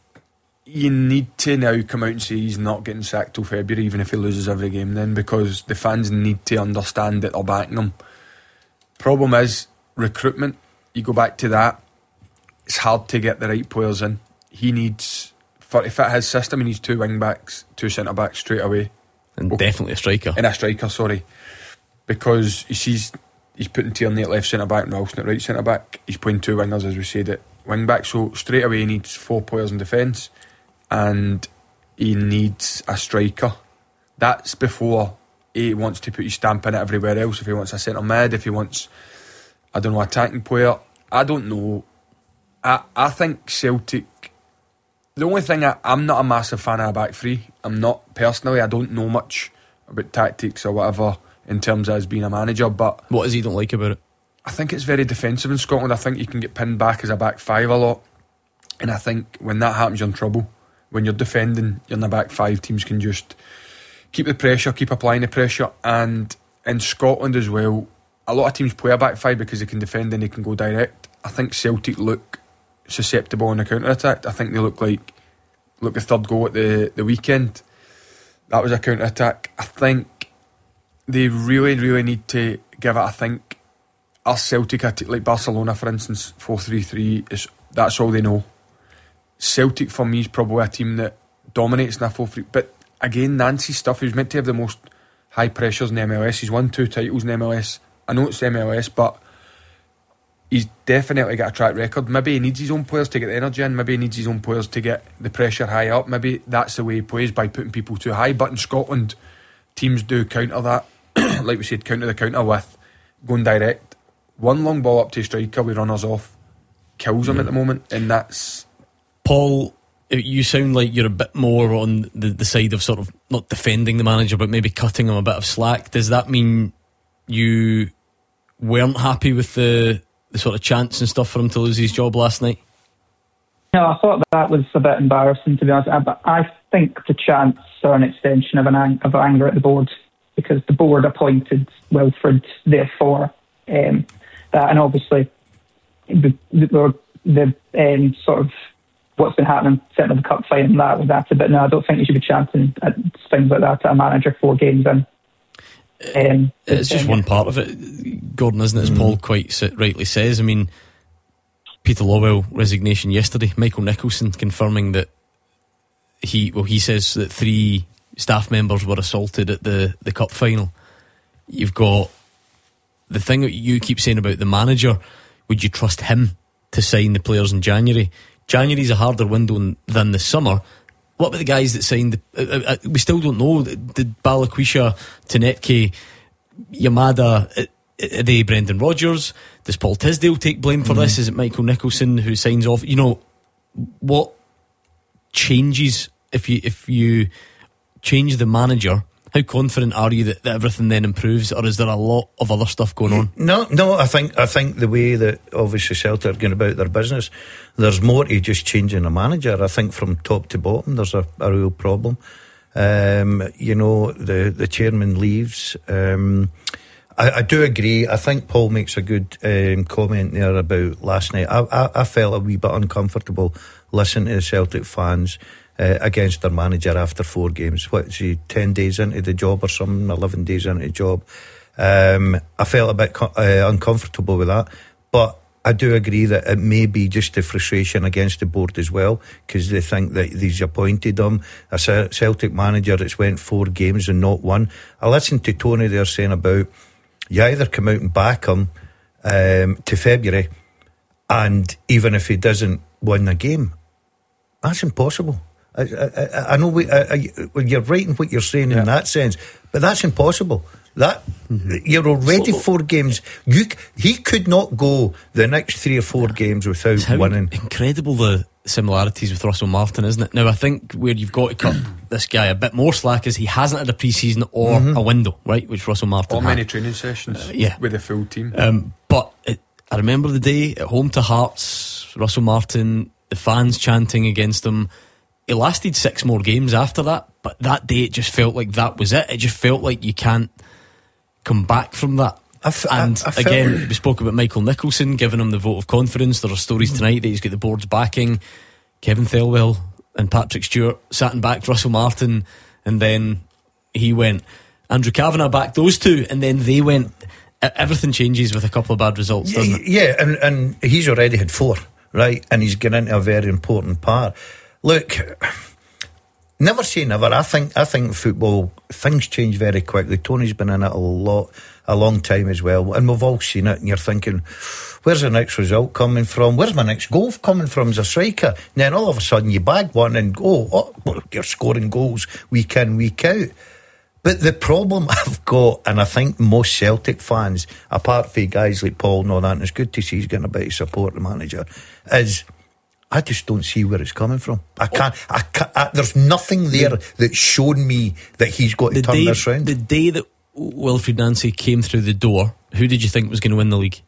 You need to now come out and say he's not getting sacked till February, even if he loses every game then, because the fans need to understand that they're backing him. Problem is recruitment. You go back to that, it's hard to get the right players in. He needs, for to fit his system, he needs 2 wing backs, 2 centre backs straight away, and definitely a striker. And a striker, sorry, because he sees he's putting Tierney at left centre back and Ralston at right centre back. He's playing 2 wingers, as we said, at wing back. So straight away he needs 4 players in defence, and he needs a striker. That's before he wants to put his stamp in it everywhere else. If he wants a centre mid, if he wants, I don't know, attacking player, I don't know. I think Celtic, the only thing, I'm not a massive fan of a back three. I'm not personally. I don't know much about tactics or whatever in terms of as being a manager, but what is he don't like about it? I think it's very defensive in Scotland. I think you can get pinned back as a back 5 a lot, and I think when that happens you're in trouble. When you're defending, you're in the back 5, teams can just keep the pressure, keep applying the pressure. And in Scotland as well, a lot of teams play a back 5 because they can defend and they can go direct. I think Celtic look susceptible on the counter-attack. I think they look the third goal at the weekend, that was a counter-attack. I think they really, really need to give it, I think, us Celtic, like Barcelona for instance, 4-3-3, that's all they know. Celtic for me is probably a team that dominates in a 4-3, but again, Nancy's stuff, he was meant to have the most high pressures in the MLS. He's won 2 titles in the MLS. I know it's MLS, but he's definitely got a track record. Maybe he needs his own players to get the energy in. Maybe he needs his own players to get the pressure high up. Maybe that's the way he plays, by putting people too high. But in Scotland, teams do counter that. Like we said, counter the counter with going direct. One long ball up to a striker with runners off kills him at the moment, and that's... Paul, you sound like you're a bit more on the side of sort of not defending the manager but maybe cutting him a bit of slack. Does that mean you weren't happy with the sort of chance and stuff for him to lose his job last night? No, I thought that was a bit embarrassing, to be honest. But I think the chants are an extension of anger at the board, because the board appointed Wilfred, therefore that, and obviously the sort of what's been happening, setting up the cup final, that's a bit. No, I don't think you should be chanting at things like that to a manager 4 games in. It's just one part of it, Gordon, isn't it? As Paul quite rightly says. I mean, Peter Lawwell resignation yesterday. Michael Nicholson confirming that he says that 3 staff members were assaulted at the cup final. You've got the thing that you keep saying about the manager. Would you trust him to sign the players in January? January's a harder window than the summer. What about the guys that signed? We still don't know. Did Balakwisha, Tanetke, Yamada, are they Brendan Rodgers? Does Paul Tisdale take blame for this? Is it Michael Nicholson who signs off? You know, what changes if you change the manager? How confident are you that everything then improves, or is there a lot of other stuff going on? No. I think the way that obviously Celtic are going about their business, there's more to just changing a manager. I think from top to bottom, there's a real problem. The chairman leaves. I do agree. I think Paul makes a good comment there about last night. I felt a wee bit uncomfortable listening to the Celtic fans against their manager after 4 games. What is he, 10 days into the job or something, 11 days into the job? I felt a bit uncomfortable with that, but I do agree that it may be just the frustration against the board as well, because they think that he's appointed them a Celtic manager that's went 4 games and not won. I listened to Tony there saying about you either come out and back him to February, and even if he doesn't win a game, that's impossible. I know you're right in what you're saying in that sense, but that's impossible. That you're already 4 games. He could not go the next 3 or 4 games without winning. Incredible the similarities with Russell Martin, isn't it? Now, I think where you've got to cut this guy a bit more slack is he hasn't had a pre-season or a window, right? Which Russell Martin or had. many training sessions with the full team. But I remember the day at home to Hearts, Russell Martin, the fans chanting against him. It lasted 6 more games after that, but that day it just felt like that was it. It just felt like you can't come back from that. Again, we spoke about Michael Nicholson giving him the vote of confidence. There are stories tonight that he's got the board's backing. Kevin Thelwell and Patrick Stewart sat and backed Russell Martin, and then he went. Andrew Kavanagh backed those two, and then they went. Everything changes with a couple of bad results, doesn't it? Yeah, and he's already had 4, right? And he's getting into a very important part. Look, never say never. I think football, things change very quickly. Tony's been in it a long time as well, and we've all seen it. And you're thinking, where's the next result coming from? Where's my next goal coming from as a striker? And then all of a sudden you bag one and go, you're scoring goals week in, week out. But the problem I've got, and I think most Celtic fans, apart from guys like Paul and all that, and it's good to see he's getting a bit of support, the manager, is I just don't see where it's coming from. I can't. There's nothing there that's shown me that he's got to turn this round. The day that Wilfried Nancy came through the door, who did you think was going to win the league?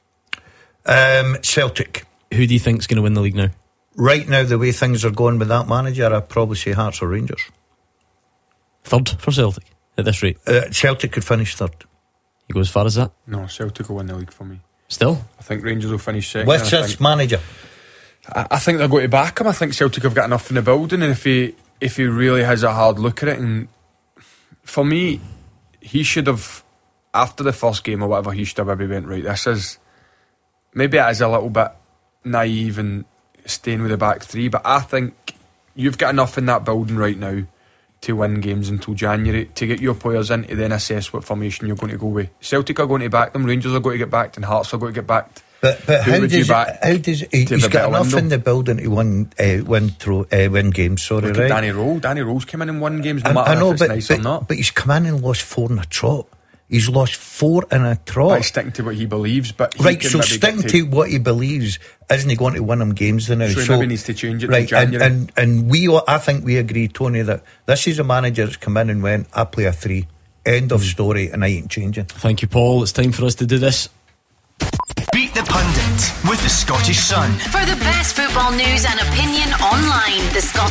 Celtic. Who do you think is going to win the league now? Right now, the way things are going with that manager, I'd probably say Hearts or Rangers. Third for Celtic at this rate? Celtic could finish third. You go as far as that? No, Celtic will win the league for me. Still? I think Rangers will finish second. With this manager? I think they're going to back him. I think Celtic have got enough in the building, and if he really has a hard look at it, and for me, he should have, after the first game or whatever, he should have maybe went, right, this is, maybe it is a little bit naive and staying with the back 3, but I think you've got enough in that building right now to win games until January, to get your players in, to then assess what formation you're going to go with. Celtic are going to back them, Rangers are going to get backed, and Hearts are going to get backed. But how does he's got enough in the building to win games? Sorry, look right? at Danny Rose came in and won games, no matter if it's nice or not. But he's come in and lost 4 in a trot. He's lost 4 in a trot. By sticking to what he believes, but he right. So sticking to what he believes, isn't he going to win him games now? So he maybe needs to change it. Right, in January. and I think we agree, Tony, that this is a manager that's come in and went, I play a 3. End of story, and I ain't changing. Thank you, Paul. It's time for us to do this. Beat the Pundit with the Scottish Sun. For the best football news and opinion online,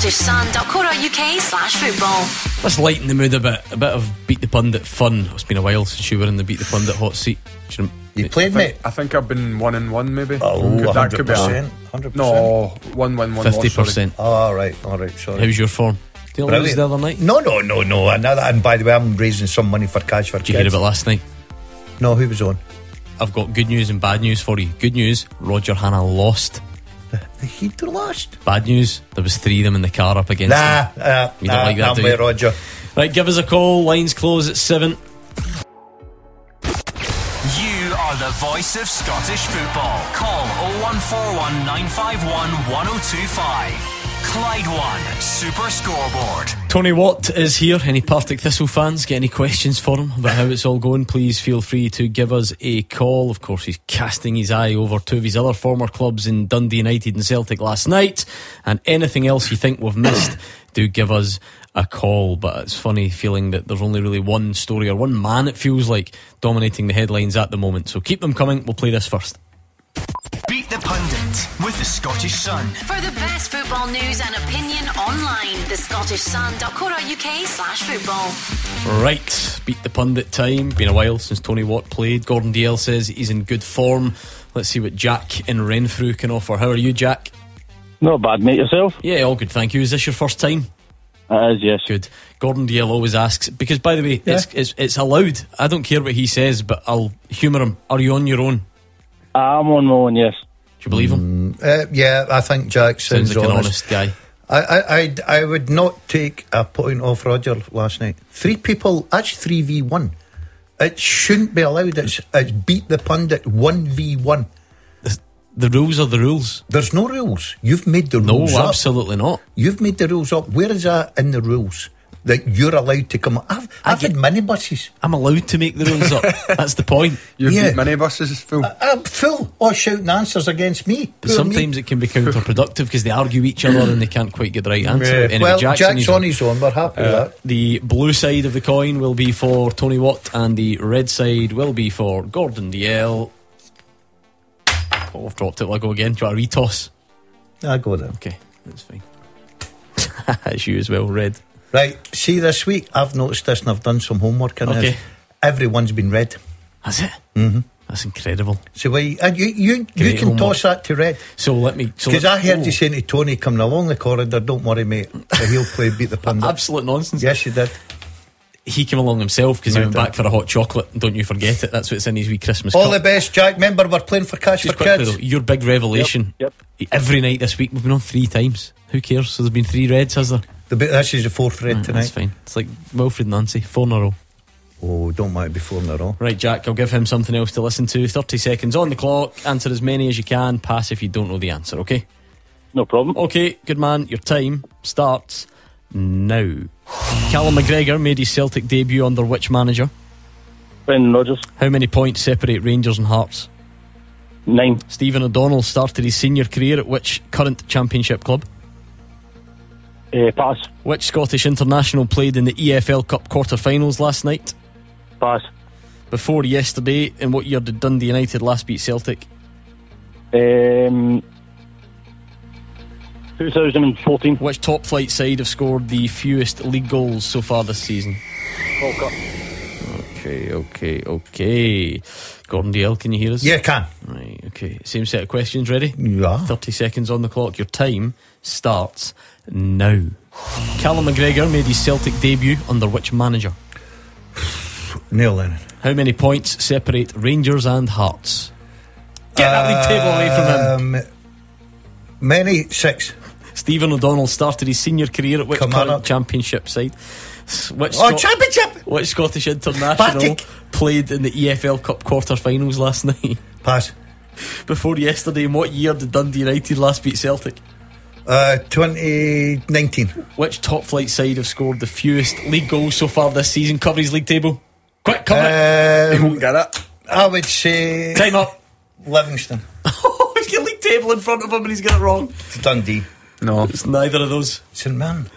thescottishsun.co.uk/football. Let's lighten the mood a bit of Beat the Pundit fun. It's been a while since you were in the Beat the Pundit hot seat. You played, mate? I think I've been 1-1 maybe. Oh, 100%. 100%. No, 1-1. 50%. All right, sorry. How's your form? Did you lose the other night? No. And by the way, I'm raising some money for Cash for Kids. Did you hear about last night? No, who was on? I've got good news and bad news for you. Good news, Roger Hanna lost. He lost? Bad news, there was 3 of them in the car up against him. You don't like that, do you? Roger. Right, give us a call. Lines close at 7. You are the voice of Scottish football. Call 0141 951 1025. Clyde One Super Scoreboard. Tony Watt is here. Any Partick Thistle fans get any questions for him about how it's all going, please feel free to give us a call. Of course, he's casting his eye over 2 of his other former clubs in Dundee United and Celtic last night, and anything else you think we've missed, do give us a call. But it's funny feeling that there's only really one story, or one man, it feels like, dominating the headlines at the moment. So keep them coming. We'll play this first. Beat the Pundit with the Scottish Sun. For the best football news and opinion online, thescottishsun.co.uk/football. Right, Beat the Pundit time. Been a while since Tony Watt played. Gordon DL says he's in good form. Let's see what Jack in Renfrew can offer. How are you, Jack? Not bad, mate. Yourself? Yeah, all good, thank you. Is this your first time? It is, yes. Good. Gordon DL always asks, because by the way, it's allowed. I don't care what he says, but I'll humour him. Are you on your own? I'm on my own, yes. Do you believe him? Yeah, I think Jack sounds like an honest guy. I would not take a point off Roger last night. 3 people, that's 3v1. It shouldn't be allowed. It's Beat the Pundit 1v1. The rules are the rules. There's no rules. You've made the rules up. No, absolutely not. You've made the rules up. Where is that in the rules? that you're allowed to come. I've had minibuses. I'm allowed to make the rules up. That's the point. Your minibus is full. I'm full. All shouting answers against me. But sometimes it can be counterproductive because they argue each other and they can't quite get the right answer. Anyway, well, Jack's on his own. We're happy with that. The blue side of the coin will be for Tony Watt, and the red side will be for Gordon Dalziel. Oh, I've dropped it. I'll go again. Do you want a retoss? I'll go then. Okay, that's fine. It's you as well, red. Right, see this week I've noticed this and I've done some homework on this. Everyone's been red. Has it? Mm-hmm. That's incredible. So you can toss that to red. So let me. Because I heard you saying to Tony coming along the corridor, "Don't worry, mate, he'll play beat the pundit." Absolute nonsense. Yes, you did. He came along himself because he went back for a hot chocolate. Don't you forget it. That's what's in his wee Christmas All cup. the best, Jack. Remember, we're playing for Cash Just for quickly Kids. though, your big revelation. Yep. Every night this week we've been on 3 times. Who cares? So there's been 3 reds, has there? This is the 4th red tonight. That's fine. It's like Wilfred Nancy, 4 in a row. Oh, don't want it be 4 in a row. Right, Jack, I'll give him something else to listen to. 30 seconds on the clock. Answer as many as you can. Pass if you don't know the answer, okay? No problem. Okay, good man. Your time starts now. Callum McGregor made his Celtic debut under which manager? Brendan Rodgers. How many points separate Rangers and Hearts? 9. Stephen O'Donnell started his senior career at which current championship club? Pass. Which Scottish international played in the EFL Cup quarter-finals last night? Pass. Before yesterday, in what year did Dundee United last beat Celtic? 2014. Which top flight side have scored the fewest league goals so far this season? Falkirk. Okay. Gordon Dalziel, can you hear us? Yeah, I can. Right, okay. Same set of questions, ready? Yeah. 30 seconds on the clock. Your time starts now. Callum McGregor made his Celtic debut under which manager? Neil Lennon. How many points separate Rangers and Hearts? Get that league table away from him. Many. 6. Stephen O'Donnell started his senior career at which current championship side? Championship! Which Scottish international Partick played in the EFL Cup quarter-finals last night? Pass. Before yesterday, in what year did Dundee United last beat Celtic? 2019. Which top-flight side have scored the fewest league goals so far this season? Cover his league table. Quick, cover it. He won't get it. I would say... Time up. Livingston. He's got a league table in front of him and he's got it wrong. Dundee. No. It's neither of those. St Mirren.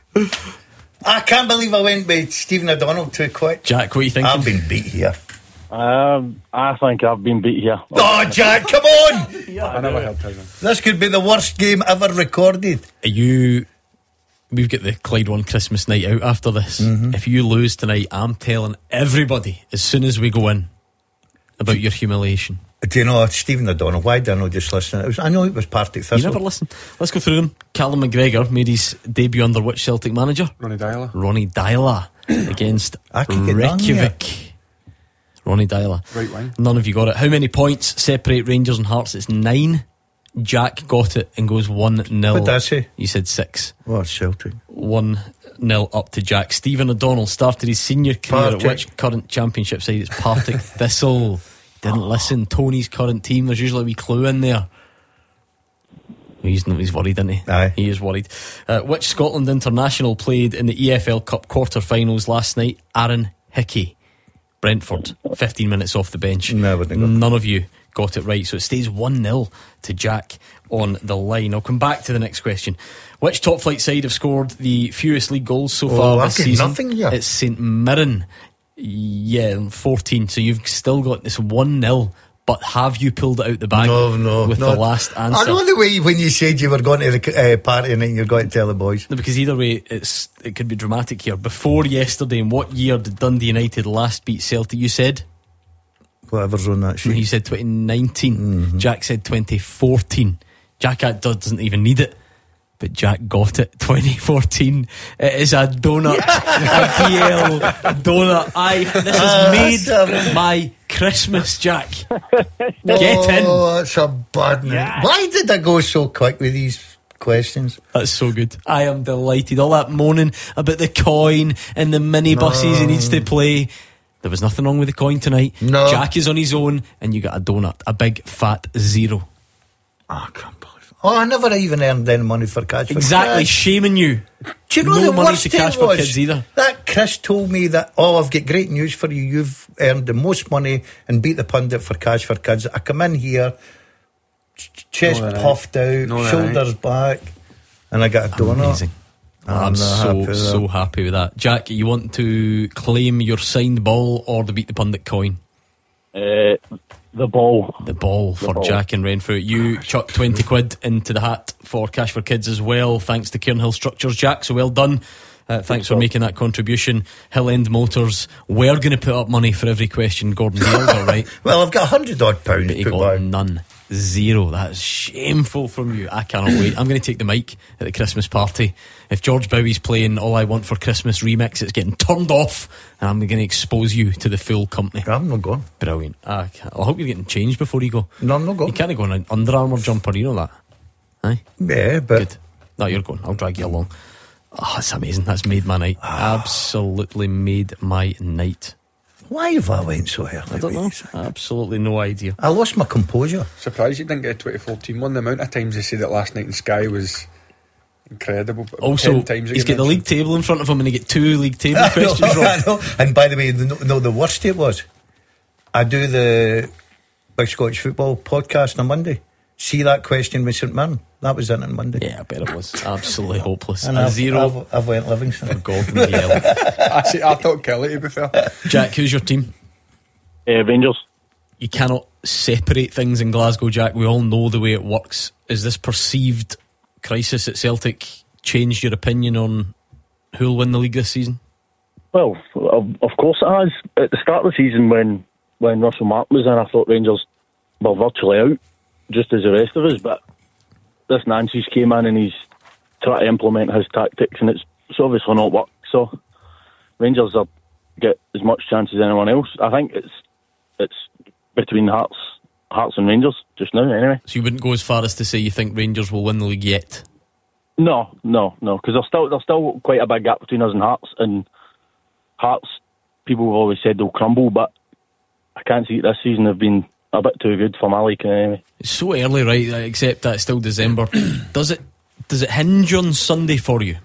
I can't believe I went with Stephen O'Donnell too quick. Jack, what are you thinking? I've been beat here. I think I've been beat here. Oh, Jack, come on! I never heard Tyson. This could be the worst game ever recorded. We've got the Clyde One Christmas night out after this. If you lose tonight, I'm telling everybody as soon as we go in about your humiliation. Do you know Stephen O'Donnell? Why did I not just listen? I know it was Partick Thistle. You never listen. Let's go through them. Callum McGregor made his debut under which Celtic manager? Ronnie Deila against Reykjavik. Ronnie Deila. Right wing. None of you got it. How many points separate Rangers and Hearts? It's 9. Jack got it and goes 1-0. What did I say? You said 6. Oh, it's Celtic. 1-0 up to Jack. Stephen O'Donnell started his senior career at which current championship side? It's Partick Thistle. Didn't listen. Tony's current team, there's usually a wee clue in there. He's worried, isn't he? Aye. He is worried. Which Scotland international played in the EFL Cup quarter-finals last night? Aaron Hickey. Brentford. 15 minutes off the bench. No, I wouldn't have got None of you got it right, so it stays 1-0 to Jack on the line. I'll come back to the next question. Which top flight side have scored the fewest league goals so far this season? Nothing yet. It's St Mirren. Yeah, 14. So you've still got this 1-0. But have you pulled it out the bag with the last answer? I know the way when you said you were going to the party and you're going to tell the boys. No, because either way, it could be dramatic here. Before yesterday, in what year did Dundee United last beat Celtic? You said? Whatever's on that sheet. He said 2019. Jack said 2014. Jack doesn't even need it. But Jack got it. 2014. It is a donut. A PL donut. This has made my Christmas, Jack. Get in. Oh, that's a bad news. Yeah. Why did I go so quick with these questions? That's so good. I am delighted. All that moaning about the coin and the minibuses he needs to play. There was nothing wrong with the coin tonight. No. Jack is on his own and you got a donut. A big fat 0. I can't believe it. Oh, I never even earned any money for Cash for Exactly, Kids. shaming you. Do you know No the money worst to thing Cash for was? Kids either. That Chris told me that, I've got great news for you. You've earned the most money and beat the pundit for Cash for Kids. I come in here, chest No, they're puffed out, No, they're shoulders back, and I got a donut. Amazing. I'm so happy with that. Jack, you want to claim your signed ball or the Beat the Pundit coin? The ball. The ball for ball. Jack and Renfrew. You chuck 20 quid into the hat for Cash for Kids as well, thanks to Cairnhill Structures, Jack, so well done. Thanks for making that contribution. Hill End Motors, we're going to put up money for every question Gordon nailed, all right? Well, I've got £100 But he put got down. none. Zero. That's shameful from you. I cannot wait. I'm going to take the mic at the Christmas party. If George Bowie's playing All I Want for Christmas remix, it's getting turned off, and I'm going to expose you to the full company. I'm not going. Brilliant. I hope you're getting changed before you go. No, I'm not going. You can't go in an Under Armour jumper, you know that? Aye? Yeah, but Good. No, you're going. I'll drag you along. Oh, that's amazing. That's made my night. Absolutely made my night. why have I went so early? I don't know. Absolutely no idea. I lost my composure. Surprised you didn't get a 2014 one. The amount of times they said that last night in Sky was incredible. Also, 10 times he's again got the league table in front of him and he get 2 league table questions wrong. I know. And by the way, the worst it was, I do the Big Scottish Football podcast on Monday. See that question with St Mirren? That was in on Monday. Yeah, I bet it was. Absolutely hopeless. And A I've 0. I've went Livingston. For golden hell. I thought Kelly to be fair. Jack, who's your team? Rangers. You cannot separate things in Glasgow, Jack. We all know the way it works. Is this perceived crisis at Celtic changed your opinion on who'll win the league this season? Well, of course it has. At the start of the season, when Russell Martin was in, I thought Rangers were virtually out, just as the rest of us. But this Nancy's came in and he's trying to implement his tactics, and it's obviously not worked. So Rangers are get as much chance as anyone else. I think it's between Hearts and Rangers just now. Anyway, so you wouldn't go as far as to say you think Rangers will win the league yet? No, because there's still quite a big gap between us and Hearts. And Hearts, people have always said they'll crumble, but I can't see it this season. They've been a bit too good for my league anyway. It's so early, right? Except that it's still December. Does it hinge on Sunday for you?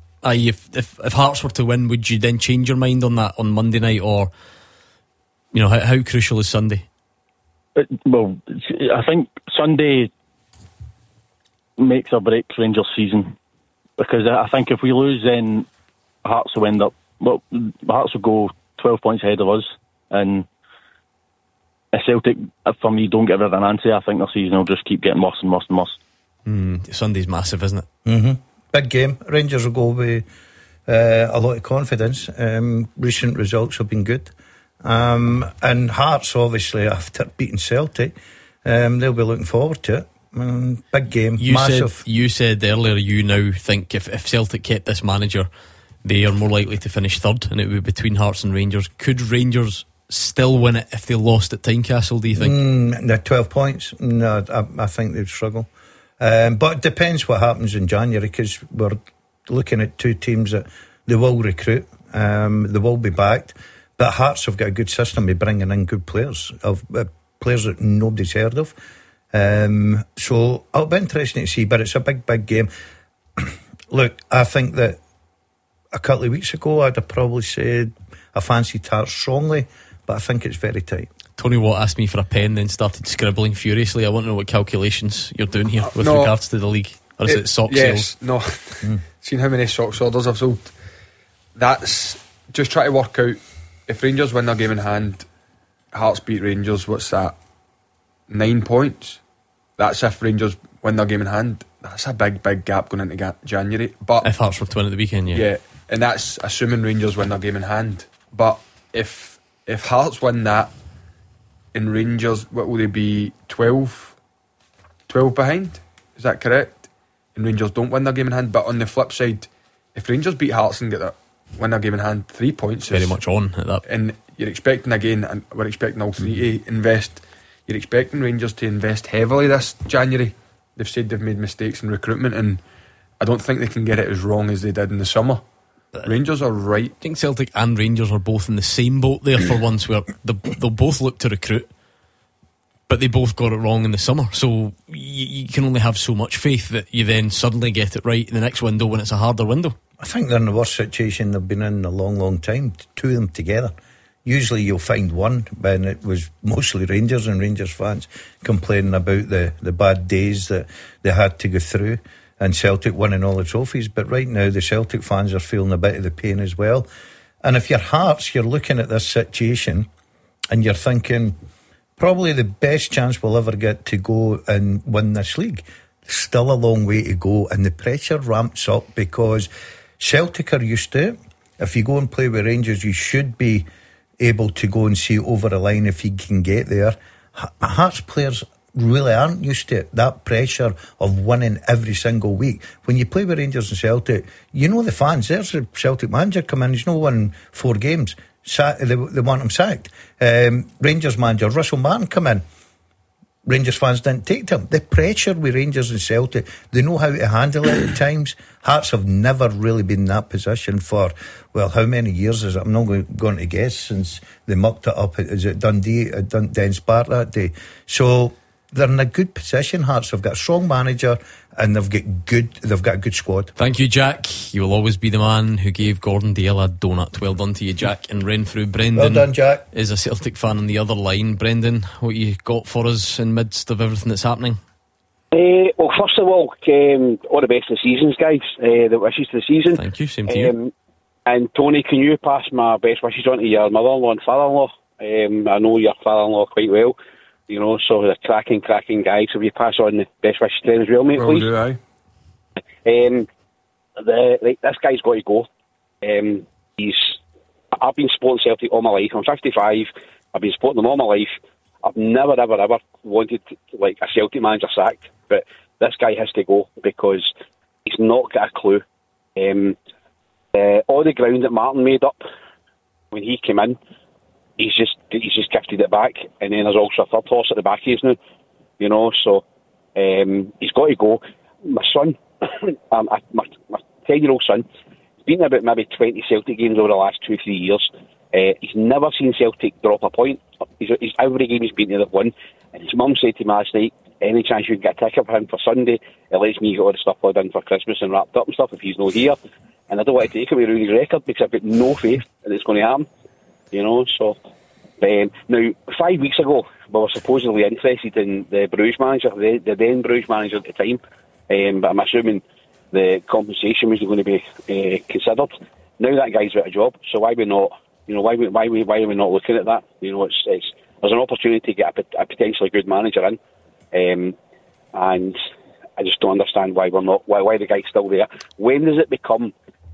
If Hearts were to win, would you then change your mind on that on Monday night, or how crucial is Sunday? Well, I think Sunday makes or breaks Rangers' season, because I think if we lose, then Hearts will end up. Well, Hearts will go 12 points ahead of us, and if Celtic, for me, don't get rid of Nancy, I think their season will just keep getting worse and worse and worse. Sunday's massive, isn't it? Mm-hmm. Big game. Rangers will go with a lot of confidence. Recent results have been good. And Hearts, obviously, after beating Celtic, they'll be looking forward to it. Big game, massive. You said earlier you now think if Celtic kept this manager, they are more likely to finish third, and it would be between Hearts and Rangers. Could Rangers still win it if they lost at Tynecastle, do you think? They're 12 points. No, I think they'd struggle. But it depends what happens in January, because we're looking at 2 teams that they will recruit, they will be backed. But Hearts have got a good system of bringing in good players, players that nobody's heard of. So it'll be interesting to see, but it's a big game. Look, I think that a couple of weeks ago I'd have probably said I fancied Hearts strongly, but I think it's very tight. Tony Watt asked me for a pen, then started scribbling furiously. I want to know what calculations you're doing here with regards to the league. Or is it sock sales? No. Seen how many socks orders I've sold. That's just try to work out, if Rangers win their game in hand, Hearts beat Rangers, what's that? 9 points. That's if Rangers win their game in hand. That's a big gap going into January. But if Hearts were to win at the weekend, yeah, and that's assuming Rangers win their game in hand. But if Hearts win that and Rangers, what will they be, 12 behind? Is that correct? And Rangers don't win their game in hand. But on the flip side, if Rangers beat Hearts and win their game in hand, 3 points very much on at that. And you're expecting again, and we're expecting all three to invest. You're expecting Rangers to invest heavily this January. They've said they've made mistakes in recruitment, and I don't think they can get it as wrong as they did in the summer. Rangers are right. I think Celtic and Rangers are both in the same boat there for once, where they'll both look to recruit. but they both got it wrong in the summer. So you can only have so much faith that you then suddenly get it right in the next window when it's a harder window. I think they're in the worst situation they've been in a long, long time. Two of them together. Usually you'll find one, and it was mostly Rangers and Rangers fans complaining about the bad days that they had to go through, and Celtic winning all the trophies. But right now the Celtic fans are feeling a bit of the pain as well. And if your Hearts, you're looking at this situation and you're thinking probably the best chance we'll ever get to go and win this league. Still a long way to go, and the pressure ramps up because Celtic are used to it. If you go and play with Rangers, you should be able to go and see over the line if you can get there. Hearts players really aren't used to it, that pressure of winning every single week. When you play with Rangers and Celtic, you know the fans. There's a Celtic manager come in, he's not won 4 games. They want him sacked. Rangers manager Russell Martin come in, Rangers fans didn't take to him. The pressure with Rangers and Celtic, they know how to handle it at times. Hearts have never really been in that position for, well, how many years is it? I'm not going to guess, since they mucked it up. Is it Dundee, Dens Park that day? So they're in a good position. Hearts have got a strong manager, and they've got a good squad. Thank you, Jack. You will always be the man who gave Gordon Dale a donut. Well done to you, Jack. And Renfrew, Brendan, well done, Jack, is a Celtic fan on the other line. Brendan, what you got for us in midst of everything that's happening? Well, first of all the best of the seasons, guys. The wishes to the season. Thank you, same to you. And Tony, can you pass my best wishes on to your mother-in-law and father-in-law? I know your father-in-law quite well, you know, so they're cracking guys. So will you pass on the best wishes to them as well, mate, please? Will do, aye. This guy's got to go. I've been supporting Celtic all my life. I'm 55. I've been supporting them all my life. I've never, ever wanted a Celtic manager sacked, but this guy has to go because he's not got a clue. All the ground that Martin made up when he came in, he's just gifted it back, and then there's also a third horse at the back of his now, you know. So he's got to go. My son, my 10-year-old son, he's been about maybe 20 Celtic games over the last 2-3 years. He's never seen Celtic drop a point. He's every game he's been to, they've won. And his mum said to me last night, any chance you can get a ticket for him for Sunday, it lets me get all the stuff plugged in for Christmas and wrapped up and stuff if he's not here. And I don't want to take away Rooney's record because I've got no faith that it's going to happen, you know. So now 5 weeks ago we were supposedly interested in the Bruges manager, the then Bruges manager at the time, but I'm assuming the compensation was going to be considered. Now that guy's got a job, so why are we not looking at that? You know, it's there's an opportunity to get a potentially good manager in, and I just don't understand why the guy's still there. When does it become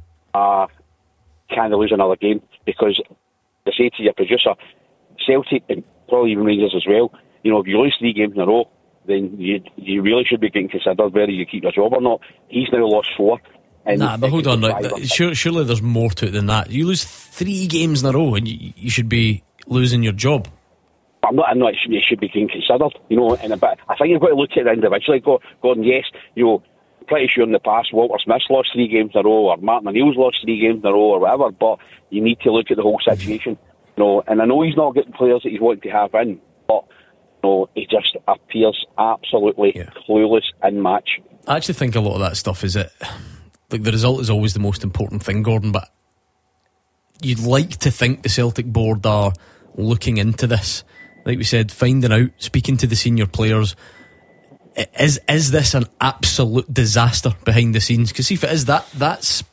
can they lose another game? Because they say to your producer, Celtic and probably even Rangers as well, you know, if you lose 3 games in a row, then you really should be getting considered whether you keep your job or not. He's now lost 4. But hold on, surely there's more to it than that. You lose 3 games in a row and you should be losing your job. I'm not. It should be getting considered, you know. But I think you've got to look at it individually. Gordon, yes, you know, pretty sure in the past Walter Smith's lost 3 games in a row, or Martin O'Neill's lost 3 games in a row, or whatever. But you need to look at the whole situation, you know. And I know he's not getting players that he's wanting to have in, but you know, he just appears absolutely clueless in match. I actually think a lot of that stuff is it. Like, the result is always the most important thing, Gordon, but you'd like to think the Celtic board are looking into this, like we said, finding out, speaking to the senior players. Is this an absolute disaster behind the scenes? Because if it is, that's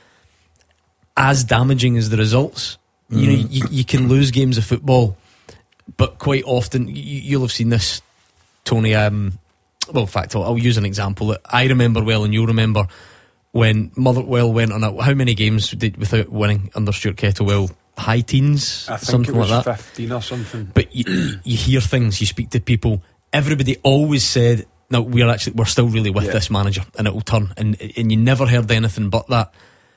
as damaging as the results. You know, you can lose games of football, but quite often you'll have seen this, Tony. Well, in fact, I'll use an example that I remember well, and you'll remember. When Motherwell went on how many games without winning under Stuart Kettlewell? High teens? I think something it was like that. 15 or something. But you hear things, you speak to people. Everybody always said, no, we're still really with this manager, and it will turn. And you never heard anything but that.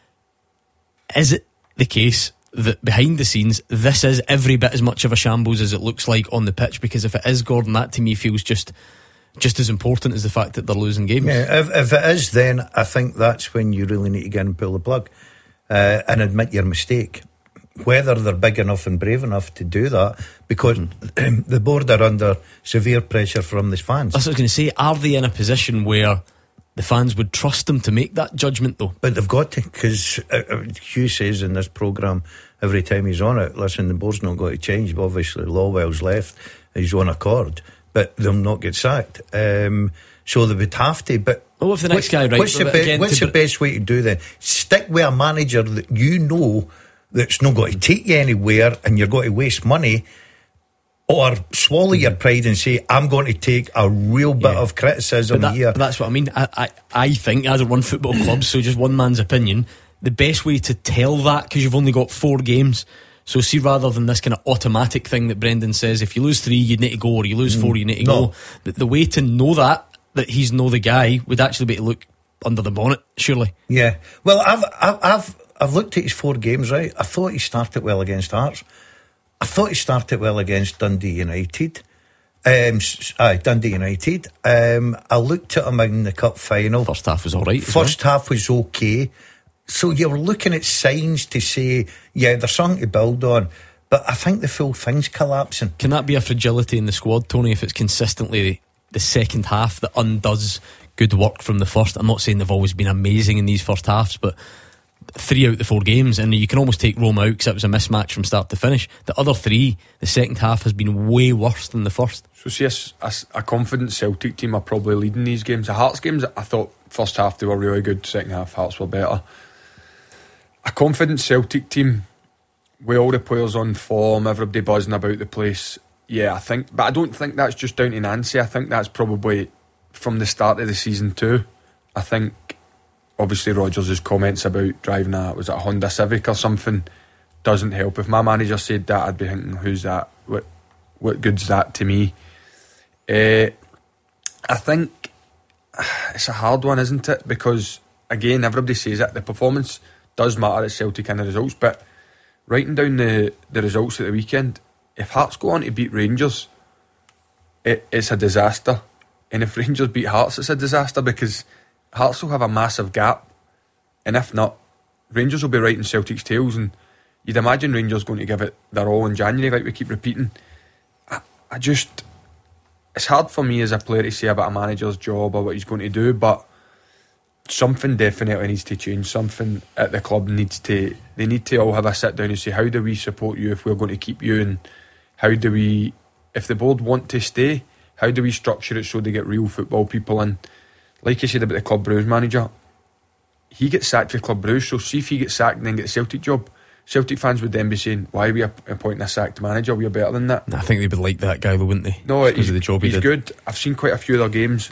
Is it the case that behind the scenes this is every bit as much of a shambles as it looks like on the pitch? Because if it is, Gordon, that to me feels just as important as the fact that they're losing games. Yeah, if it is, then I think that's when you really need to get and pull the plug and admit your mistake. whether they're big enough and brave enough to do that, because the board are under severe pressure from the fans. That's what I was going to say. Are they in a position where the fans would trust them to make that judgment, though? But they've got to, because Hugh says in this programme every time he's on it, listen, the board's not going to change. But obviously Lawwell's left his own accord, but they'll not get sacked. So they would have to. But if the next guy, right, what's the best way to do then? Stick with a manager that you know that's not going to take you anywhere, and you're going to waste money, or swallow your pride and say, I'm going to take a real bit of criticism here. That's what I mean. I think, I don't run football clubs, so just one man's opinion, the best way to tell that, because you've only got 4 games, so see, rather than this kind of automatic thing that Brendan says, if you lose 3 you need to go, or you lose 4 you need to go, the way to know that he's the guy would actually be to look under the bonnet, surely. Yeah, well, I've looked at his 4 games, right? I thought he started well against Hearts. I thought he started well against Dundee United. Dundee United. I looked at him in the cup final. First half was alright. First half was okay. So you're looking at signs to say, yeah, there's something to build on. But I think the full thing's collapsing. Can that be a fragility in the squad, Tony, if it's consistently the second half that undoes good work from the first? I'm not saying they've always been amazing in these first halves, but 3 out of the 4 games, and you can almost take Roma out because it was a mismatch from start to finish. The other 3, the second half has been way worse than the first. So see, a confident Celtic team are probably leading these games. The Hearts games, I thought first half they were really good, second half Hearts were better. A confident Celtic team with all the players on form, everybody buzzing about the place. Yeah, but I don't think that's just down to Nancy. I think that's probably from the start of the season too. I think obviously Rodgers' comments about driving a Honda Civic or something doesn't help. If my manager said that, I'd be thinking, who's that? What good's that to me? I think it's a hard one, isn't it? Because again, everybody says it, the performance does matter at Celtic and the results, but writing down the results at the weekend, if Hearts go on to beat Rangers, it's a disaster. And if Rangers beat Hearts, it's a disaster, because Hearts will have a massive gap, and if not, Rangers will be right in Celtic's tails, and you'd imagine Rangers going to give it their all in January, like we keep repeating. It's hard for me as a player to say about a manager's job or what he's going to do, but something definitely needs to change. Something at the club they need to all have a sit down and say, how do we support you if we're going to keep you, and how do we, if the board want to stay, how do we structure it so they get real football people in? Like you said about the Club Brugge manager, he gets sacked for Club Brugge, so see if he gets sacked and then get the Celtic job, Celtic fans would then be saying, why are we appointing a sacked manager? We're better than that. I think they would like that guy though, wouldn't they? No, because of the job he's he did. Good. I've seen quite a few other games.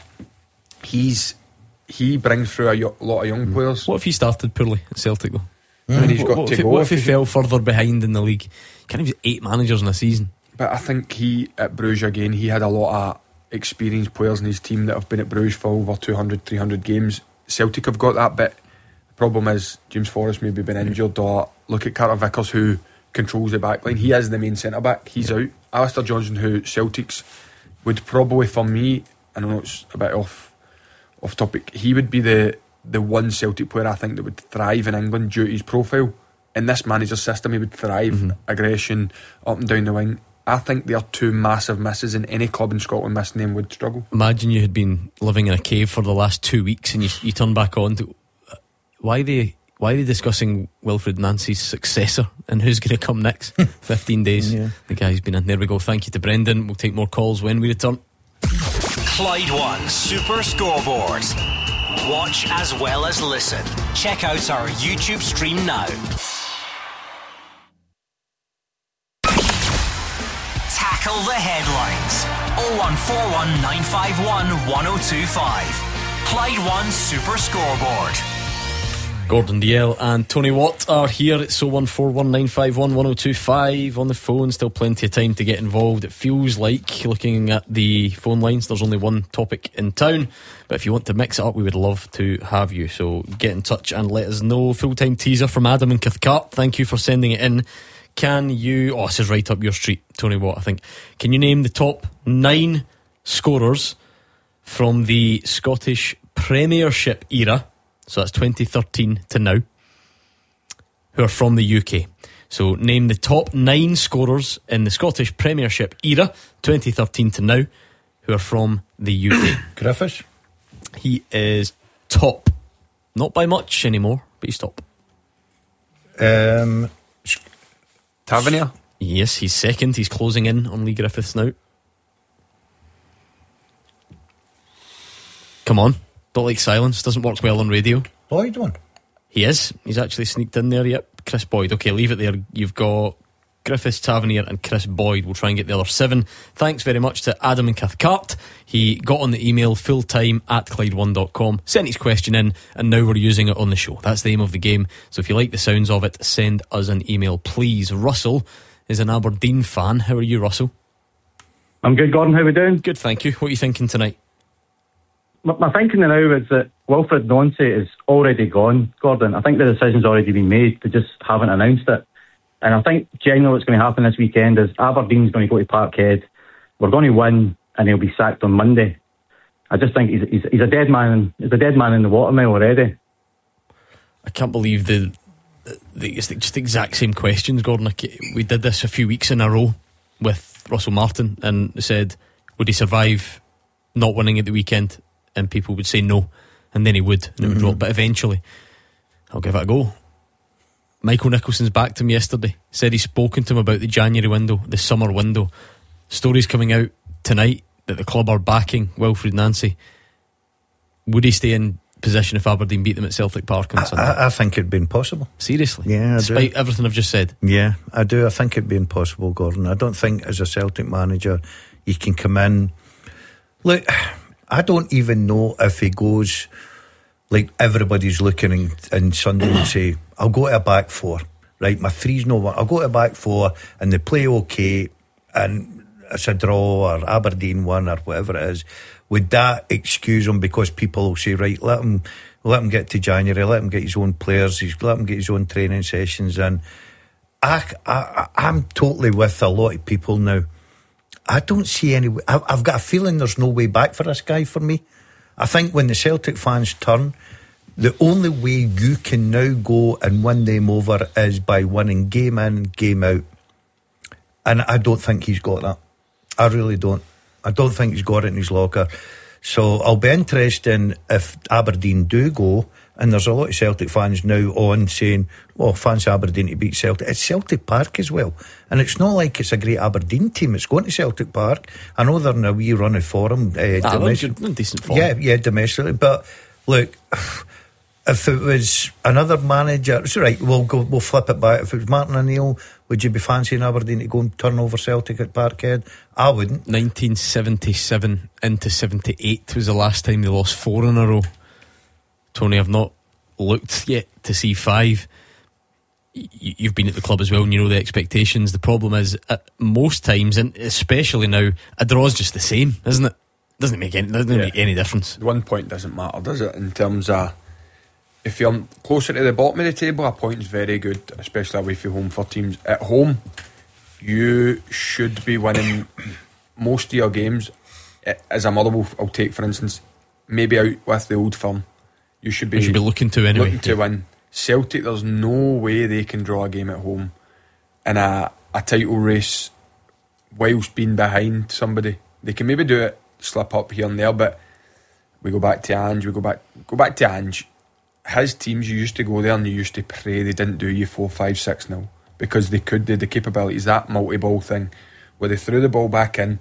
He brings through a lot of young players. What if he started poorly at Celtic though? And he's got to go. What if he fell further behind in the league? Can't have 8 managers in a season. But I think at Bruges again, he had a lot of experienced players in his team that have been at Bruges for over 200, 300 games. Celtic have got that bit. The problem is James Forrest maybe been injured, or look at Carter Vickers who controls the back line. He is the main centre back. He's out. Alistair Johnson, who Celtics would probably, for me, I know it's a bit off topic, he would be the one Celtic player I think that would thrive in England due to his profile. In this manager's system, he would thrive. Aggression, up and down the wing. I think there are 2 massive misses, and any club in Scotland missing them would struggle. Imagine you had been living in a cave for the last 2 weeks and you turn back on to why are they discussing Wilfred Nancy's successor and who's going to come next? 15 days. The guy's been in. There we go. Thank you to Brendan. We'll take more calls when we return. Clyde One Super Scoreboard. Watch as well as listen. Check out our YouTube stream now. Tackle the headlines. 0141 951 1025. Clyde One Super Scoreboard. Gordon Dalziel and Tony Watt are here. It's 01419511025 on the phone. Still plenty of time to get involved. It feels like, looking at the phone lines, there's only one topic in town, but if you want to mix it up, we would love to have you, so get in touch and let us know. Full-time teaser from Adam in Cathcart. Thank you for sending it in. Can you, this is right up your street, Tony Watt, I think. Can you name the top 9 scorers from the Scottish Premiership era, so that's 2013 to now, who are from the UK? So name the top 9 scorers in the Scottish Premiership era, 2013 to now, who are from the UK. Griffiths. He is top. Not by much anymore, but he's top. Tavernier? Yes, he's second. He's closing in on Lee Griffiths now. Come on. Don't like silence. Doesn't work well on radio. Boyd one. He is. He's actually sneaked in there. Yep. Chris Boyd. Okay, leave it there. You've got Griffiths, Tavernier and Chris Boyd. We'll try and get the other 7. Thanks very much to Adam in Cathcart. He got on the email fulltime@Clyde1.com, sent his question in, and now we're using it on the show. That's the aim of the game. So if you like the sounds of it, send us an email, please. Russell is an Aberdeen fan. How are you, Russell? I'm good, Gordon. How are we doing? Good, thank you. What are you thinking tonight? My thinking now is that Wilfried Nancy is already gone, Gordon. I think the decision's already been made. They just haven't announced it. And I think generally what's going to happen this weekend is Aberdeen's going to go to Parkhead. We're going to win, and he'll be sacked on Monday. I just think he's a dead man. He's a dead man in the watermill already. I can't believe it's just the exact same questions, Gordon. We did this a few weeks in a row with Russell Martin and said, would he survive not winning at the weekend? And people would say no, and then he would, and it would drop. But eventually, I'll give it a go. Michael Nicholson's back to him yesterday. Said he's spoken to him about the January window, the summer window. Stories coming out tonight that the club are backing Wilfried Nancy. Would he stay in position if Aberdeen beat them at Celtic Park on Sunday? I think it'd be impossible. Seriously? Yeah, despite everything I've just said? Yeah, I do. I think it'd be impossible, Gordon. I don't think as a Celtic manager you can come in. Look, I don't even know if he goes like everybody's looking in Sunday and say, I'll go to a back 4, right? My 3's no one. I'll go to a back 4 and they play okay and it's a draw or Aberdeen won or whatever it is. Would that excuse him because people will say, right, let him get to January, let him get his own players, let him get his own training sessions. And I'm totally with a lot of people now. I don't see any way. I've got a feeling there's no way back for this guy for me. I think when the Celtic fans turn, the only way you can now go and win them over is by winning game in, game out. And I don't think he's got that. I really don't. I don't think he's got it in his locker. So I'll be interested if Aberdeen do go, and there's a lot of Celtic fans now on saying, well, fancy Aberdeen to beat Celtic. It's Celtic Park as well, and it's not like it's a great Aberdeen team. It's going to Celtic Park. I know they're in a wee run of form, decent form. Yeah, domestically. But look, if it was another manager, it's right. We'll flip it back. If it was Martin O'Neill, would you be fancying Aberdeen to go and turn over Celtic at Parkhead? I wouldn't. 1977 into 78 was the last time they lost 4 in a row. Tony, I've not looked yet to see 5. You've been at the club as well and you know the expectations. The problem is at most times, and especially now, a draw's just the same, isn't it? Doesn't make any difference. 1 point doesn't matter, does it? In terms of, if you're closer to the bottom of the table, a point is very good, especially away from home for teams. At home, you should be winning most of your games. As a Motherwell, I'll take for instance, maybe out with the Old Firm, you should be looking to anyway. Looking to win. Celtic, there's no way they can draw a game at home in a title race whilst being behind somebody. They can maybe do it, slip up here and there, but we go back to Ange. We go back to Ange. His teams, you used to go there and you used to pray they didn't do you 4-5-6-0 because they could do the capabilities. That multi-ball thing where they threw the ball back in.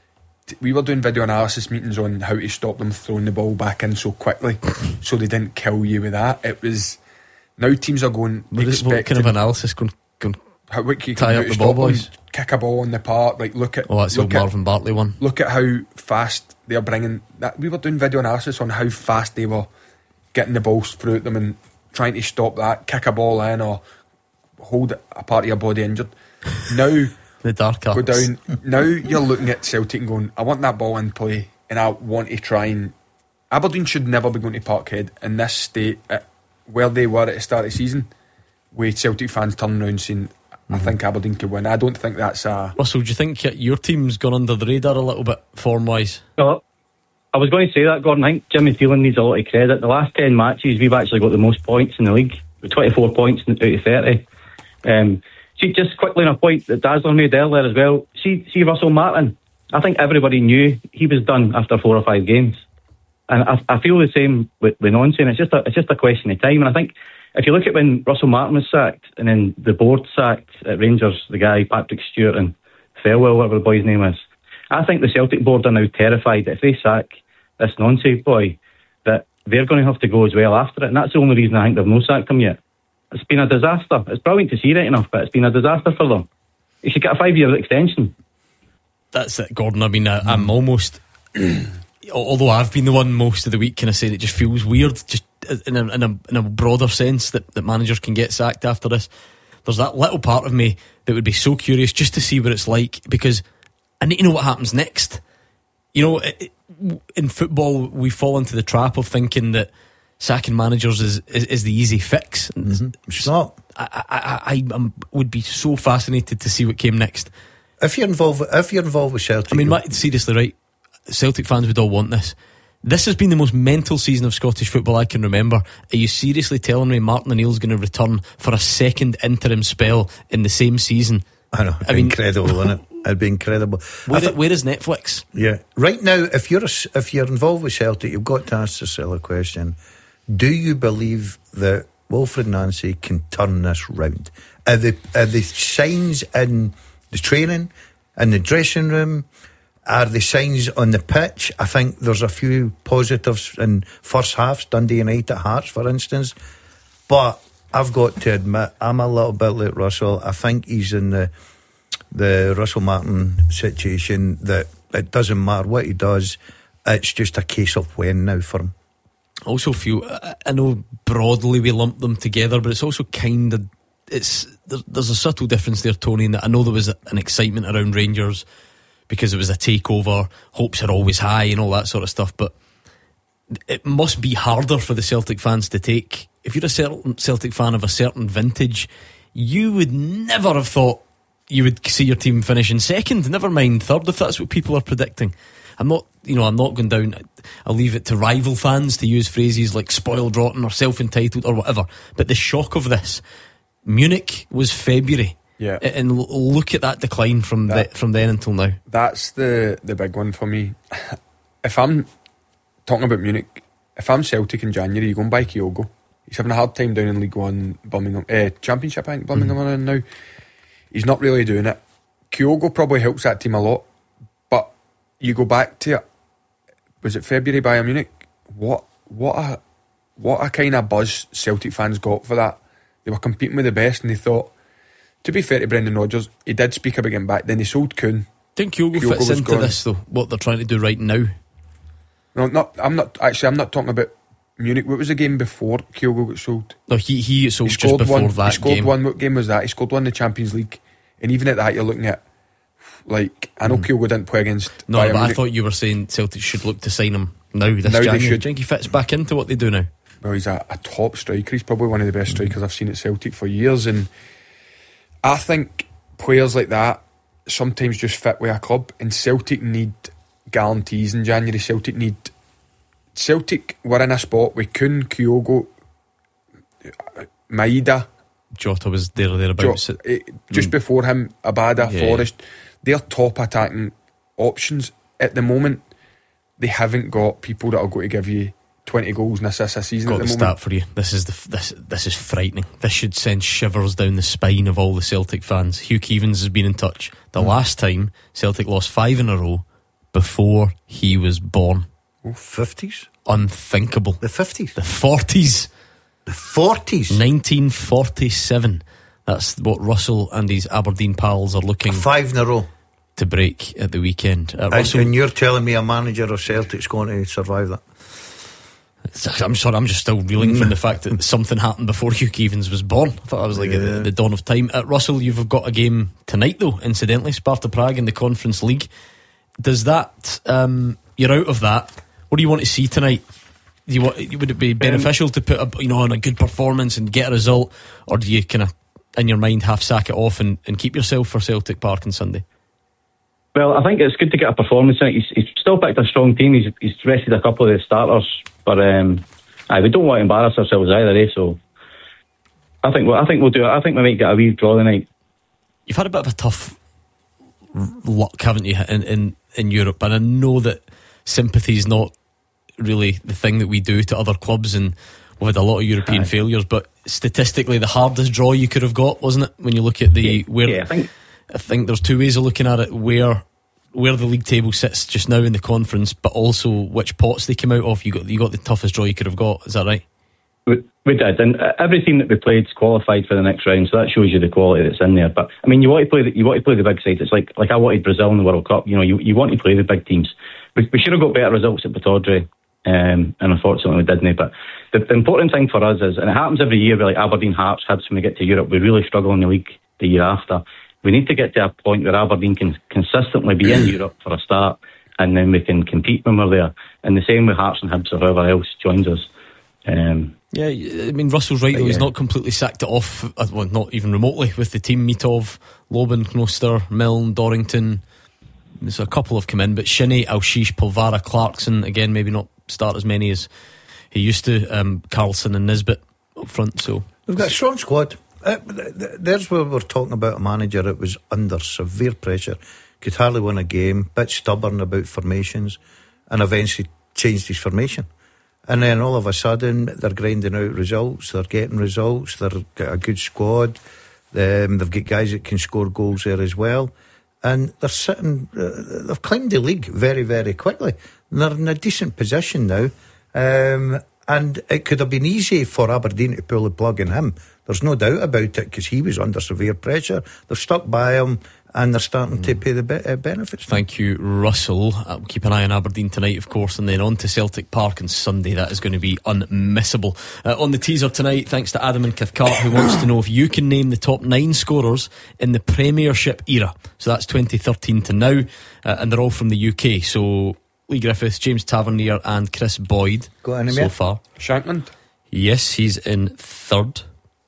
We were doing video analysis meetings on how to stop them throwing the ball back in so quickly so they didn't kill you with that. It was, now teams are going, what kind of analysis going how you can tie up the ball boys, kick a ball in the park, like look at that's the old Marvin Bartley one. Look at how fast they're bringing that. We were doing video analysis on how fast they were getting the balls through at them and trying to stop that, kick a ball in or hold a part of your body injured. Now the dark arts. Go down. Now you're looking at Celtic and going, I want that ball in play and I want to try and... Aberdeen should never be going to Parkhead in this state where they were at the start of the season, with Celtic fans turning around saying, I think Aberdeen could win. I don't think that's a... Russell, do you think your team's gone under the radar a little bit form-wise? Well, I was going to say that, Gordon. I think Jimmy Phelan needs a lot of credit. The last 10 matches we've actually got the most points in the league, with 24 points out of 30. See, just quickly on a point that Dazzler made earlier as well. See Russell Martin. I think everybody knew he was done after 4 or 5 games, and I feel the same with Nonsi. And it's just a question of time. And I think if you look at when Russell Martin was sacked, and then the board sacked at Rangers, the guy Patrick Stewart and Farewell, whatever the boy's name is, I think the Celtic board are now terrified that if they sack this Nonsi boy, that they're going to have to go as well after it. And that's the only reason I think they've no sacked him yet. It's been a disaster. It's brilliant to see, right enough, but it's been a disaster for them. You should get a 5-year extension. That's it, Gordon. I mean, I'm almost, although I've been the one most of the week kind of saying it just feels weird, just in a broader sense that managers can get sacked after this. There's that little part of me that would be so curious just to see what it's like, because I need to know what happens next. You know, in football we fall into the trap of thinking that sacking managers is the easy fix. It's not. I would be so fascinated to see what came next. If you're involved with Celtic, I mean, seriously, right? Celtic fans would all want this. This has been the most mental season of Scottish football I can remember. Are you seriously telling me Martin O'Neill's going to return for a second interim spell in the same season? I know. It'd be incredible, wouldn't it? It'd be incredible. Where is Netflix? Yeah, right now, if you're involved with Celtic, you've got to ask yourself a question: do you believe that Wilfred Nancy can turn this round? Are the signs in the training, in the dressing room? Are the signs on the pitch? I think there's a few positives in first halves. Dundee United at Hearts, for instance. But I've got to admit, I'm a little bit like Russell. I think he's in the Russell Martin situation, that it doesn't matter what he does. It's just a case of when now for him. I also feel, I know broadly we lump them together, but it's also kind of, there's a subtle difference there, Tony, in that I know there was an excitement around Rangers because it was a takeover, hopes are always high and all that sort of stuff, but it must be harder for the Celtic fans to take. If you're a certain Celtic fan of a certain vintage, you would never have thought you would see your team finish in second, never mind third, if that's what people are predicting. I'm not going down. I'll leave it to rival fans to use phrases like spoiled rotten or self-entitled or whatever, but the shock of this, Munich was February. Yeah, and look at that decline from then until now. That's the big one for me. If I'm talking about Munich, if I'm Celtic in January, you go and buy Kyogo. He's having a hard time down in League One, Birmingham Championship. I think Birmingham are in now. He's not really doing it. Kyogo probably helps that team a lot, but you go back to it. Was it February, Bayern Munich? What a kind of buzz Celtic fans got for that. They were competing with the best, and they thought. To be fair to Brendan Rodgers, he did speak about getting back. Then they sold Kuhn. I think Kyogo fits into gone. This though. What they're trying to do right now. No, I'm not talking about Munich. What was the game before Kyogo got sold? No, he sold just before that game. He scored one. What game was that? He scored one in the Champions League. And even at that, you're looking at, like, I know Kyogo didn't play against No, Bayern but Munich. I thought you were saying Celtic should look to sign him now this January. Do you think he fits back into what they do now? Well, he's a top striker. He's probably one of the best strikers I've seen at Celtic for years, and I think players like that sometimes just fit with a club, and Celtic need guarantees in January. Celtic were in a spot with Kuhn, Kyogo, Maeda. Jota was there or thereabouts. Just before him, Abada, Yeah. Forrest. They're top attacking options. At the moment, they haven't got people that are going to give you 20 goals and assists a season. Got at the the moment. stat for you. This is frightening. This should send shivers down the spine of all the Celtic fans. Hugh Keevins has been in touch. The last time Celtic lost 5 in a row before he was born. 50s? Unthinkable. The 50s? The 40s. The 40s? 1947. That's what Russell and his Aberdeen pals are looking 5 in a row to break at the weekend. and you're telling me a manager of Celtic's going to survive that? I'm sorry, I'm just still reeling from the fact that something happened before Hugh Keevins was born. I thought I was like at the dawn of time. Russell, you've got a game tonight though, incidentally, Sparta Prague in the Conference League. Does that you're out of that? What do you want to see tonight? Would it be beneficial to put on a good performance and get a result, or do you kind of in your mind half sack it off and keep yourself for Celtic Park on Sunday? Well, I think it's good to get a performance in it. He's still picked a strong team. He's rested a couple of the starters, but we don't want to embarrass ourselves either. So I think we'll do it. I think we might get a wee draw tonight. you've had a bit of a tough luck, haven't you, in Europe? And I know that sympathy is not really the thing that we do to other clubs, and we've had a lot of European failures, but statistically the hardest draw you could have got, wasn't it, when you look at I think there's two ways of looking at it, where the league table sits just now in the conference, but also which pots they came out of. You got the toughest draw you could have got, is that right? We did, and every team that we played qualified for the next round, so that shows you the quality that's in there. But I mean, you want to play the big sides. It's like I wanted Brazil in the World Cup. You know, you want to play the big teams. We should have got better results at Pittodrie, and unfortunately we didn't. But the important thing for us is, and it happens every year with like Aberdeen, Hearts, Hibs, when we get to Europe, we really struggle in the league the year after. We need to get to a point where Aberdeen can consistently be in Europe for a start, and then we can compete when we're there. And the same with Hearts and Hibs or whoever else joins us. Yeah, I mean, Russell's right though. He's not completely sacked it off, well, not even remotely, with the team. Mitov, Lobin, Knoster, Milne, Dorrington. There's a couple have come in, but Shinnie, Alshish, Polvara, Clarkson, again, maybe not start as many as he used to. Carlson and Nisbet up front. So we've got a strong squad. There's where we're talking about a manager that was under severe pressure, could hardly win a game, bit stubborn about formations, and eventually changed his formation. And then all of a sudden they're grinding out results, they're getting results, they've got a good squad, they've got guys that can score goals there as well, and they're sitting, they've climbed the league very, very quickly. They're in a decent position now, and it could have been easy for Aberdeen to pull the plug on him. There's no doubt about it, because he was under severe pressure. They've stuck by him, and they're starting to pay the benefits. Thank you, Russell. Keep an eye on Aberdeen tonight, of course, and then on to Celtic Park on Sunday. That is going to be unmissable. On the teaser tonight, thanks to Adam in Cathcart, who wants to know if you can name the top 9 scorers in the Premiership era. So that's 2013 to now, and they're all from the UK. So Lee Griffiths, James Tavernier and Chris Boyd. Got any so more? far. Shankland. Yes, he's in 3rd.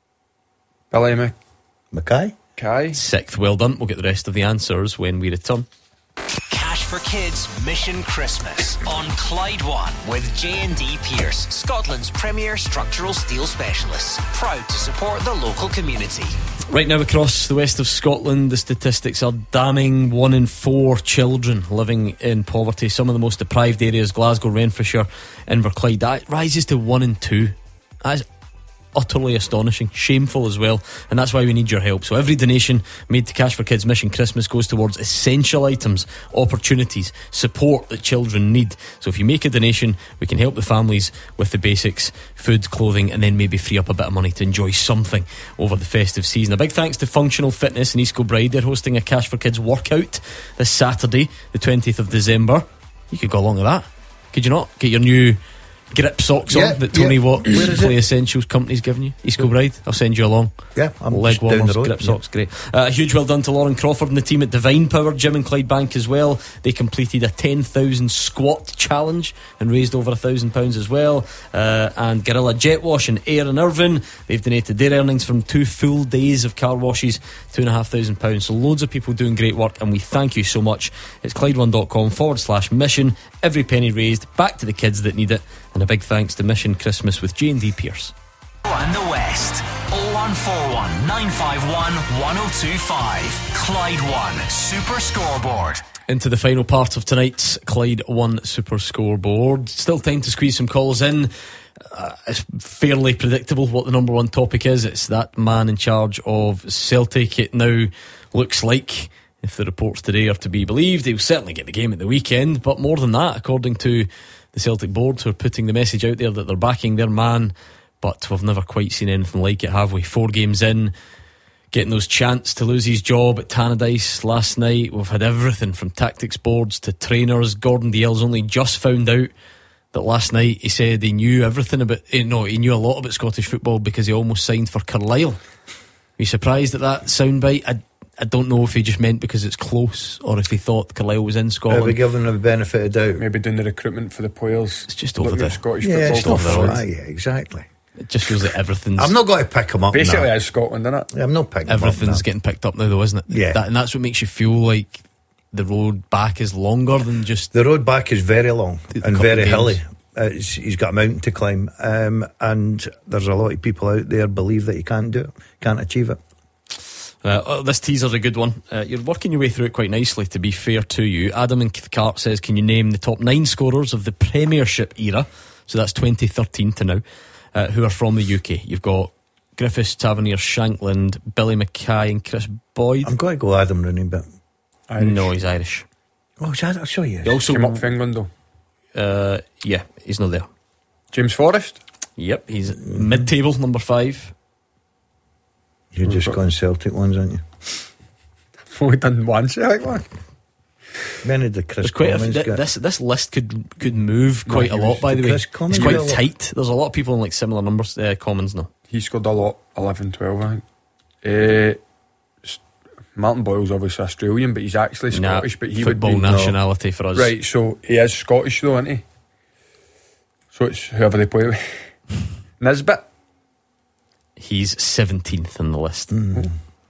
Billy Mackay. Kai. 6th. Well done. We'll get the rest of the answers when we return. Cash for Kids Mission Christmas on Clyde One with J&D Pierce, Scotland's premier structural steel specialists, proud to support the local community. Right now across the west of Scotland, the statistics are damning. 1 in 4 children living in poverty. Some of the most deprived areas, Glasgow, Renfrewshire, Inverclyde, that rises to 1 in 2. That is utterly astonishing, shameful as well, and that's why we need your help. So every donation made to Cash for Kids Mission Christmas goes towards essential items, opportunities, support that children need. So if you make a donation, we can help the families with the basics, food, clothing, and then maybe free up a bit of money to enjoy something over the festive season. A big thanks to Functional Fitness in East Kilbride. They're hosting a Cash for Kids workout this Saturday, the 20th of December. You could go along with that, could you not? Get your new grip socks on that Tony Watt Play Essentials company's giving you. East Kilbride, I'll send you along. Yeah, I'm leg just down warmers, the road. grip socks, great. A huge well done to Lauren Crawford and the team at Divine Power Gym in Clydebank as well. They completed a 10,000 squat challenge and raised over £1,000 as well. And Gorilla Jet Wash and Air in Irvine, they've donated their earnings from 2 full days of car washes, £2,500. So loads of people doing great work, and we thank you so much. It's Clyde1.com/mission. Every penny raised back to the kids that need it. And a big thanks to Mission Christmas with J&D Pierce. And the West 0141 951 1025. Clyde One Super Scoreboard. Into the final part of tonight's Clyde One Super Scoreboard. Still time to squeeze some calls in. It's fairly predictable what the number one topic is. It's that man in charge of Celtic. It now looks like, if the reports today are to be believed, he'll certainly get the game at the weekend. But more than that, according to the Celtic board, who are putting the message out there that they're backing their man, but we've never quite seen anything like it, have we? 4 games in, getting those chants to lose his job at Tannadice last night. We've had everything from tactics boards to trainers. Gordon Dalziel's only just found out that last night he said he knew everything about, he knew a lot about Scottish football because he almost signed for Carlisle. Are you surprised at that soundbite? I don't know if he just meant because it's close or if he thought Carlisle was in Scotland. We give him the benefit of doubt. Maybe doing the recruitment for the players. It's just over the Scottish football. just over the road. Yeah, exactly. It just feels like everything's... I'm not going to pick him up. Basically, it's Scotland, isn't it? Yeah, I'm not picking him up. Everything's getting picked up now, though, isn't it? Yeah. And that's what makes you feel like the road back is longer than just... The road back is very long and very hilly. games. He's got a mountain to climb, and there's a lot of people out there believe that he can't do it, can't achieve it. This teaser's a good one. You're working your way through it quite nicely, to be fair to you. Adam in Cathcart says, can you name the top 9 scorers of the Premiership era, so that's 2013 to now, who are from the UK? You've got Griffiths, Tavernier, Shankland, Billy Mackay and Chris Boyd. I'm going to go Adam Rooney, but no, he's Irish. Oh, I'll show you. He also came up for England though. Yeah, he's not there. James Forrest. Yep, he's mid-table, number 5. You're just going Celtic ones, aren't you? We've done one Celtic one. Many of the Chris Quite Cummins this list could move quite a lot, by the way. Chris Cummins It's quite got a lot. tight. There's a lot of people in like similar numbers. Commons now. He scored a lot, 11, 12 I think. Martin Boyle's obviously Australian, but he's actually Scottish. But he football would be nationality for us. Right, so he is Scottish though, isn't he? So it's whoever they play with. Nisbet. He's 17th in the list. Trying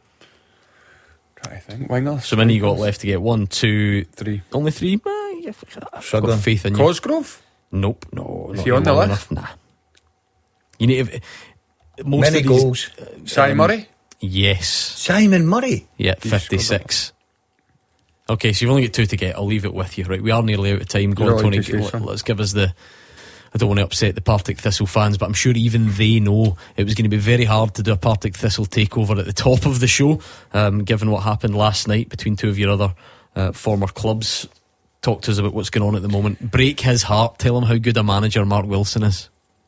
to think. Wingers. So many you got left to get? 1, 2, 3. Only 3? I've got faith in you. Cosgrove? Nope. No. Is not he on the long list? enough. Nah. You need most Many of these, goals. Simon Murray? Yes. Simon Murray? Yeah, He's 56. Okay, so you've only got 2 to get. I'll leave it with you. Right, we are nearly out of time. Go You're on, allowed Tony. to say so. Let's give us the... I don't want to upset the Partick Thistle fans, but I'm sure even they know it was going to be very hard to do a Partick Thistle takeover at the top of the show, given what happened last night between 2 of your other former clubs. Talk to us about what's going on at the moment. Break his heart. Tell him how good a manager Mark Wilson is.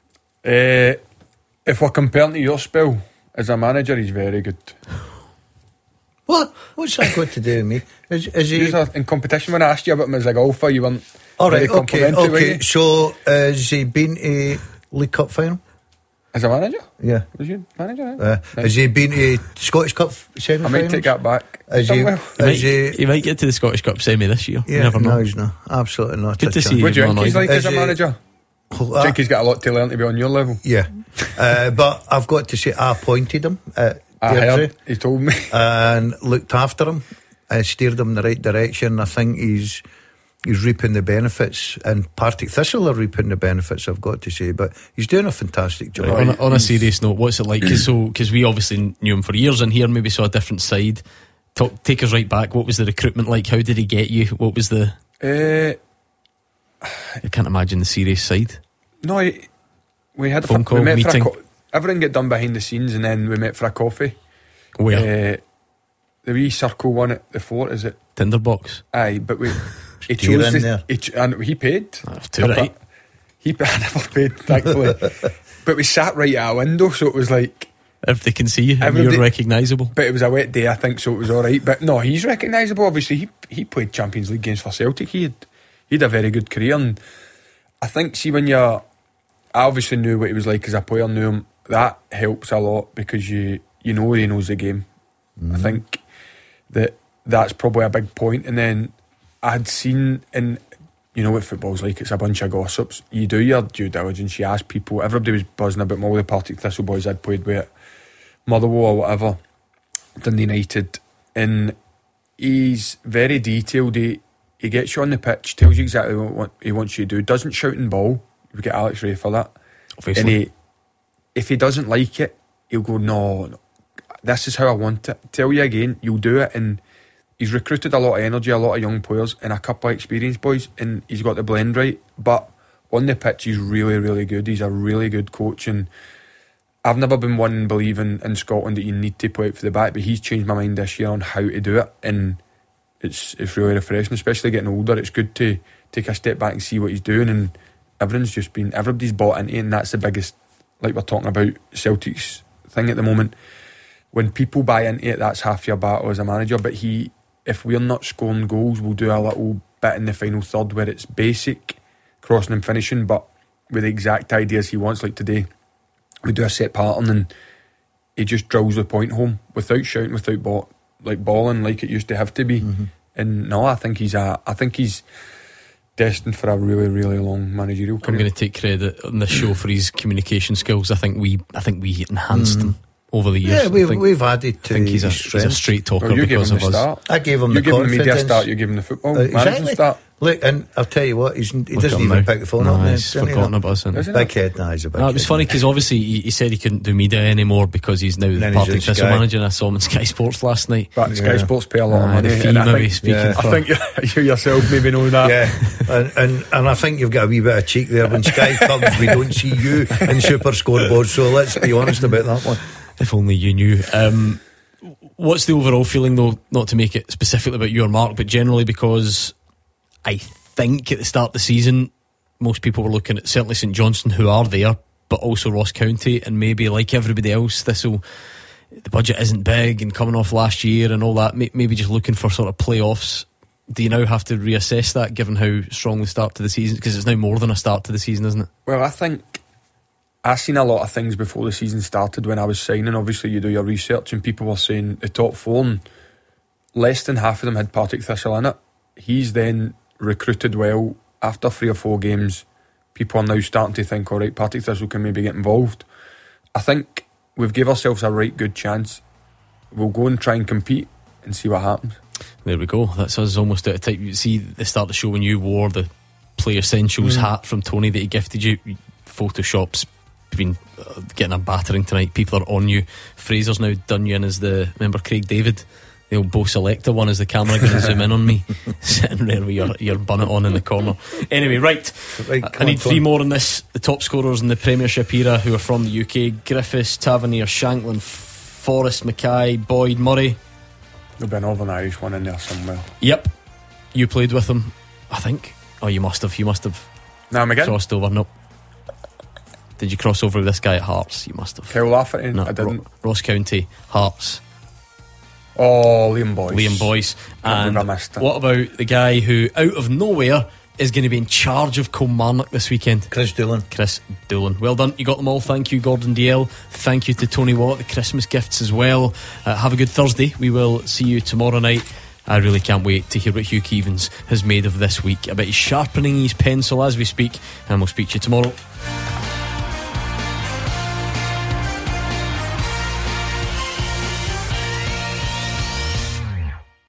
If we're comparing to your spell as a manager, he's very good. What? What's that got to do with me? Is he in competition? When I asked you about him as a golfer, you weren't all right? very complimentary, were Okay. you? So has he been to League Cup final? As a manager? Yeah. Was you manager? Right. Has he been to Scottish Cup semi-finals? I might take that back. He might get to the Scottish Cup semi this year. Yeah, You never know. no, he's not. Absolutely not. Good to see you. What do you think he's like as a Is he- manager? I think he's got a lot to learn to be on your level. Yeah. But I've got to say, I appointed him at I Deirdre heard, he told me. and looked after him and steered him in the right direction. I think he's reaping the benefits, and Partick Thistle are reaping the benefits, I've got to say. But he's doing a fantastic job. Right, on a serious note, what's it like? Because we obviously knew him for years, and here maybe saw a different side. Take us right back. What was the recruitment like? How did he get you? What was the... I can't imagine the serious side. No, we had phone call, we met meeting. for everything get done behind the scenes, and then we met for a coffee. Where? The wee circle one at the fort, is it? Tinderbox. Aye, but he Steer chose in this, there. and he paid. Too right. I never paid, thankfully. But we sat right at a window, so it was like if they can see you, everybody- you're recognisable. But it was a wet day, I think, so it was all right. But no, he's recognisable. Obviously, he played Champions League games for Celtic. He had a very good career, and I think, see, when I obviously knew what he was like as a player, knew him. That helps a lot because you know he knows the game. I think that's probably a big point. And then I had seen, and you know what football's like, it's a bunch of gossips. You do your due diligence, you ask people. Everybody was buzzing about all the Partick Thistle boys I'd played with, Motherwell or whatever, Dundee United, and he's very detailed. He gets you on the pitch, tells you exactly what he wants you to do, doesn't shout and ball. We get Alex Ray for that. Obviously. And if he doesn't like it, he'll go, no, this is how I want it. Tell you again, you'll do it. And he's recruited a lot of energy, a lot of young players, and a couple of experienced boys, and he's got the blend right. But on the pitch, he's really, really good. He's a really good coach, and I've never been one believing in Scotland that you need to play it for the back, but he's changed my mind this year on how to do it, and it's really refreshing, especially getting older. It's good to take a step back and see what he's doing, and everybody's bought into it, and that's the biggest, like we're talking about Celtic's thing at the moment. When people buy into it, that's half your battle as a manager. But if we're not scoring goals, we'll do a little bit in the final third where it's basic crossing and finishing, but with the exact ideas he wants. Like today, we do a set pattern and he just drills the point home without shouting, without balling like it used to have to be. And no, I think he's destined for a really, really long managerial career. I'm going to take credit on this show for his communication skills. I think we enhanced him over the years. Yeah, we've added to. I think he's a straight talker you gave because him of the us. start. I gave him you the gave him the media confidence. start. You gave him the football Exactly. managing start. Look, and I'll tell you what, he doesn't Look at him even now. pick the phone No, up. he's forgotten about us, isn't he? Big head, nah, he's a big No, head. it was funny because obviously he said he couldn't do media anymore because he's now the Then he's Partick in Thistle Sky. manager, and I saw him in Sky Sports last night. But Sky Sports pay a lot of money. The fee and I maybe think- speaking I for... think you yourself maybe know that. Yeah, and I think you've got a wee bit of cheek there. When Sky comes, we don't see you in Super Scoreboard, so let's be honest about that one. If only you knew. What's the overall feeling, though, not to make it specifically about you or Mark, but generally, because I think at the start of the season most people were looking at certainly St Johnstone, who are there, but also Ross County, and maybe like everybody else, the budget isn't big and coming off last year and all that, maybe just looking for sort of playoffs. Do you now have to reassess that given how strong the start to the season, because it's now more than a start to the season, isn't it? Well, I think I seen a lot of things before the season started when I was signing. Obviously you do your research and people were saying the top four, and less than half of them had Partick Thistle in it. He's then recruited well. After 3 or 4 games, people are now starting to think, alright, Partick Thistle can maybe get involved. I think we've give ourselves a right good chance. We'll go and try and compete and see what happens. There we go. That's us almost out of time. You see the start of the show when you wore the Play Essentials hat from Tony that he gifted you. Photoshop's been getting a battering tonight. People are on you. Fraser's now done you in as remember Craig David, the old Bo Selector one, as the camera going to zoom in on me sitting there with your bonnet on in the corner. Anyway, right, I need 3 more on this. The top scorers in the Premiership era who are from the UK: Griffiths, Tavernier, Shanklin, Forrest, Mackay, Boyd, Murray. There'll be a Northern Irish one in there somewhere. Yep, you played with them, I think. Oh, you must have Now again? crossed over. No, did you cross over with this guy at Hearts? You must have. Kyle Lafferty? No, I didn't. Ross County, Hearts. Oh, Liam Boyce. And I missed it. what about the guy who out of nowhere is going to be in charge of Kilmarnock this weekend? Chris Doolan. Well done, you got them all. Thank you, Gordon DL. Thank you to Tony Watt, the Christmas gifts as well. Have a good Thursday. We will see you tomorrow night. I really can't wait to hear what Hugh Keevins has made of this week. I bet he's sharpening his pencil as we speak, and we'll speak to you tomorrow.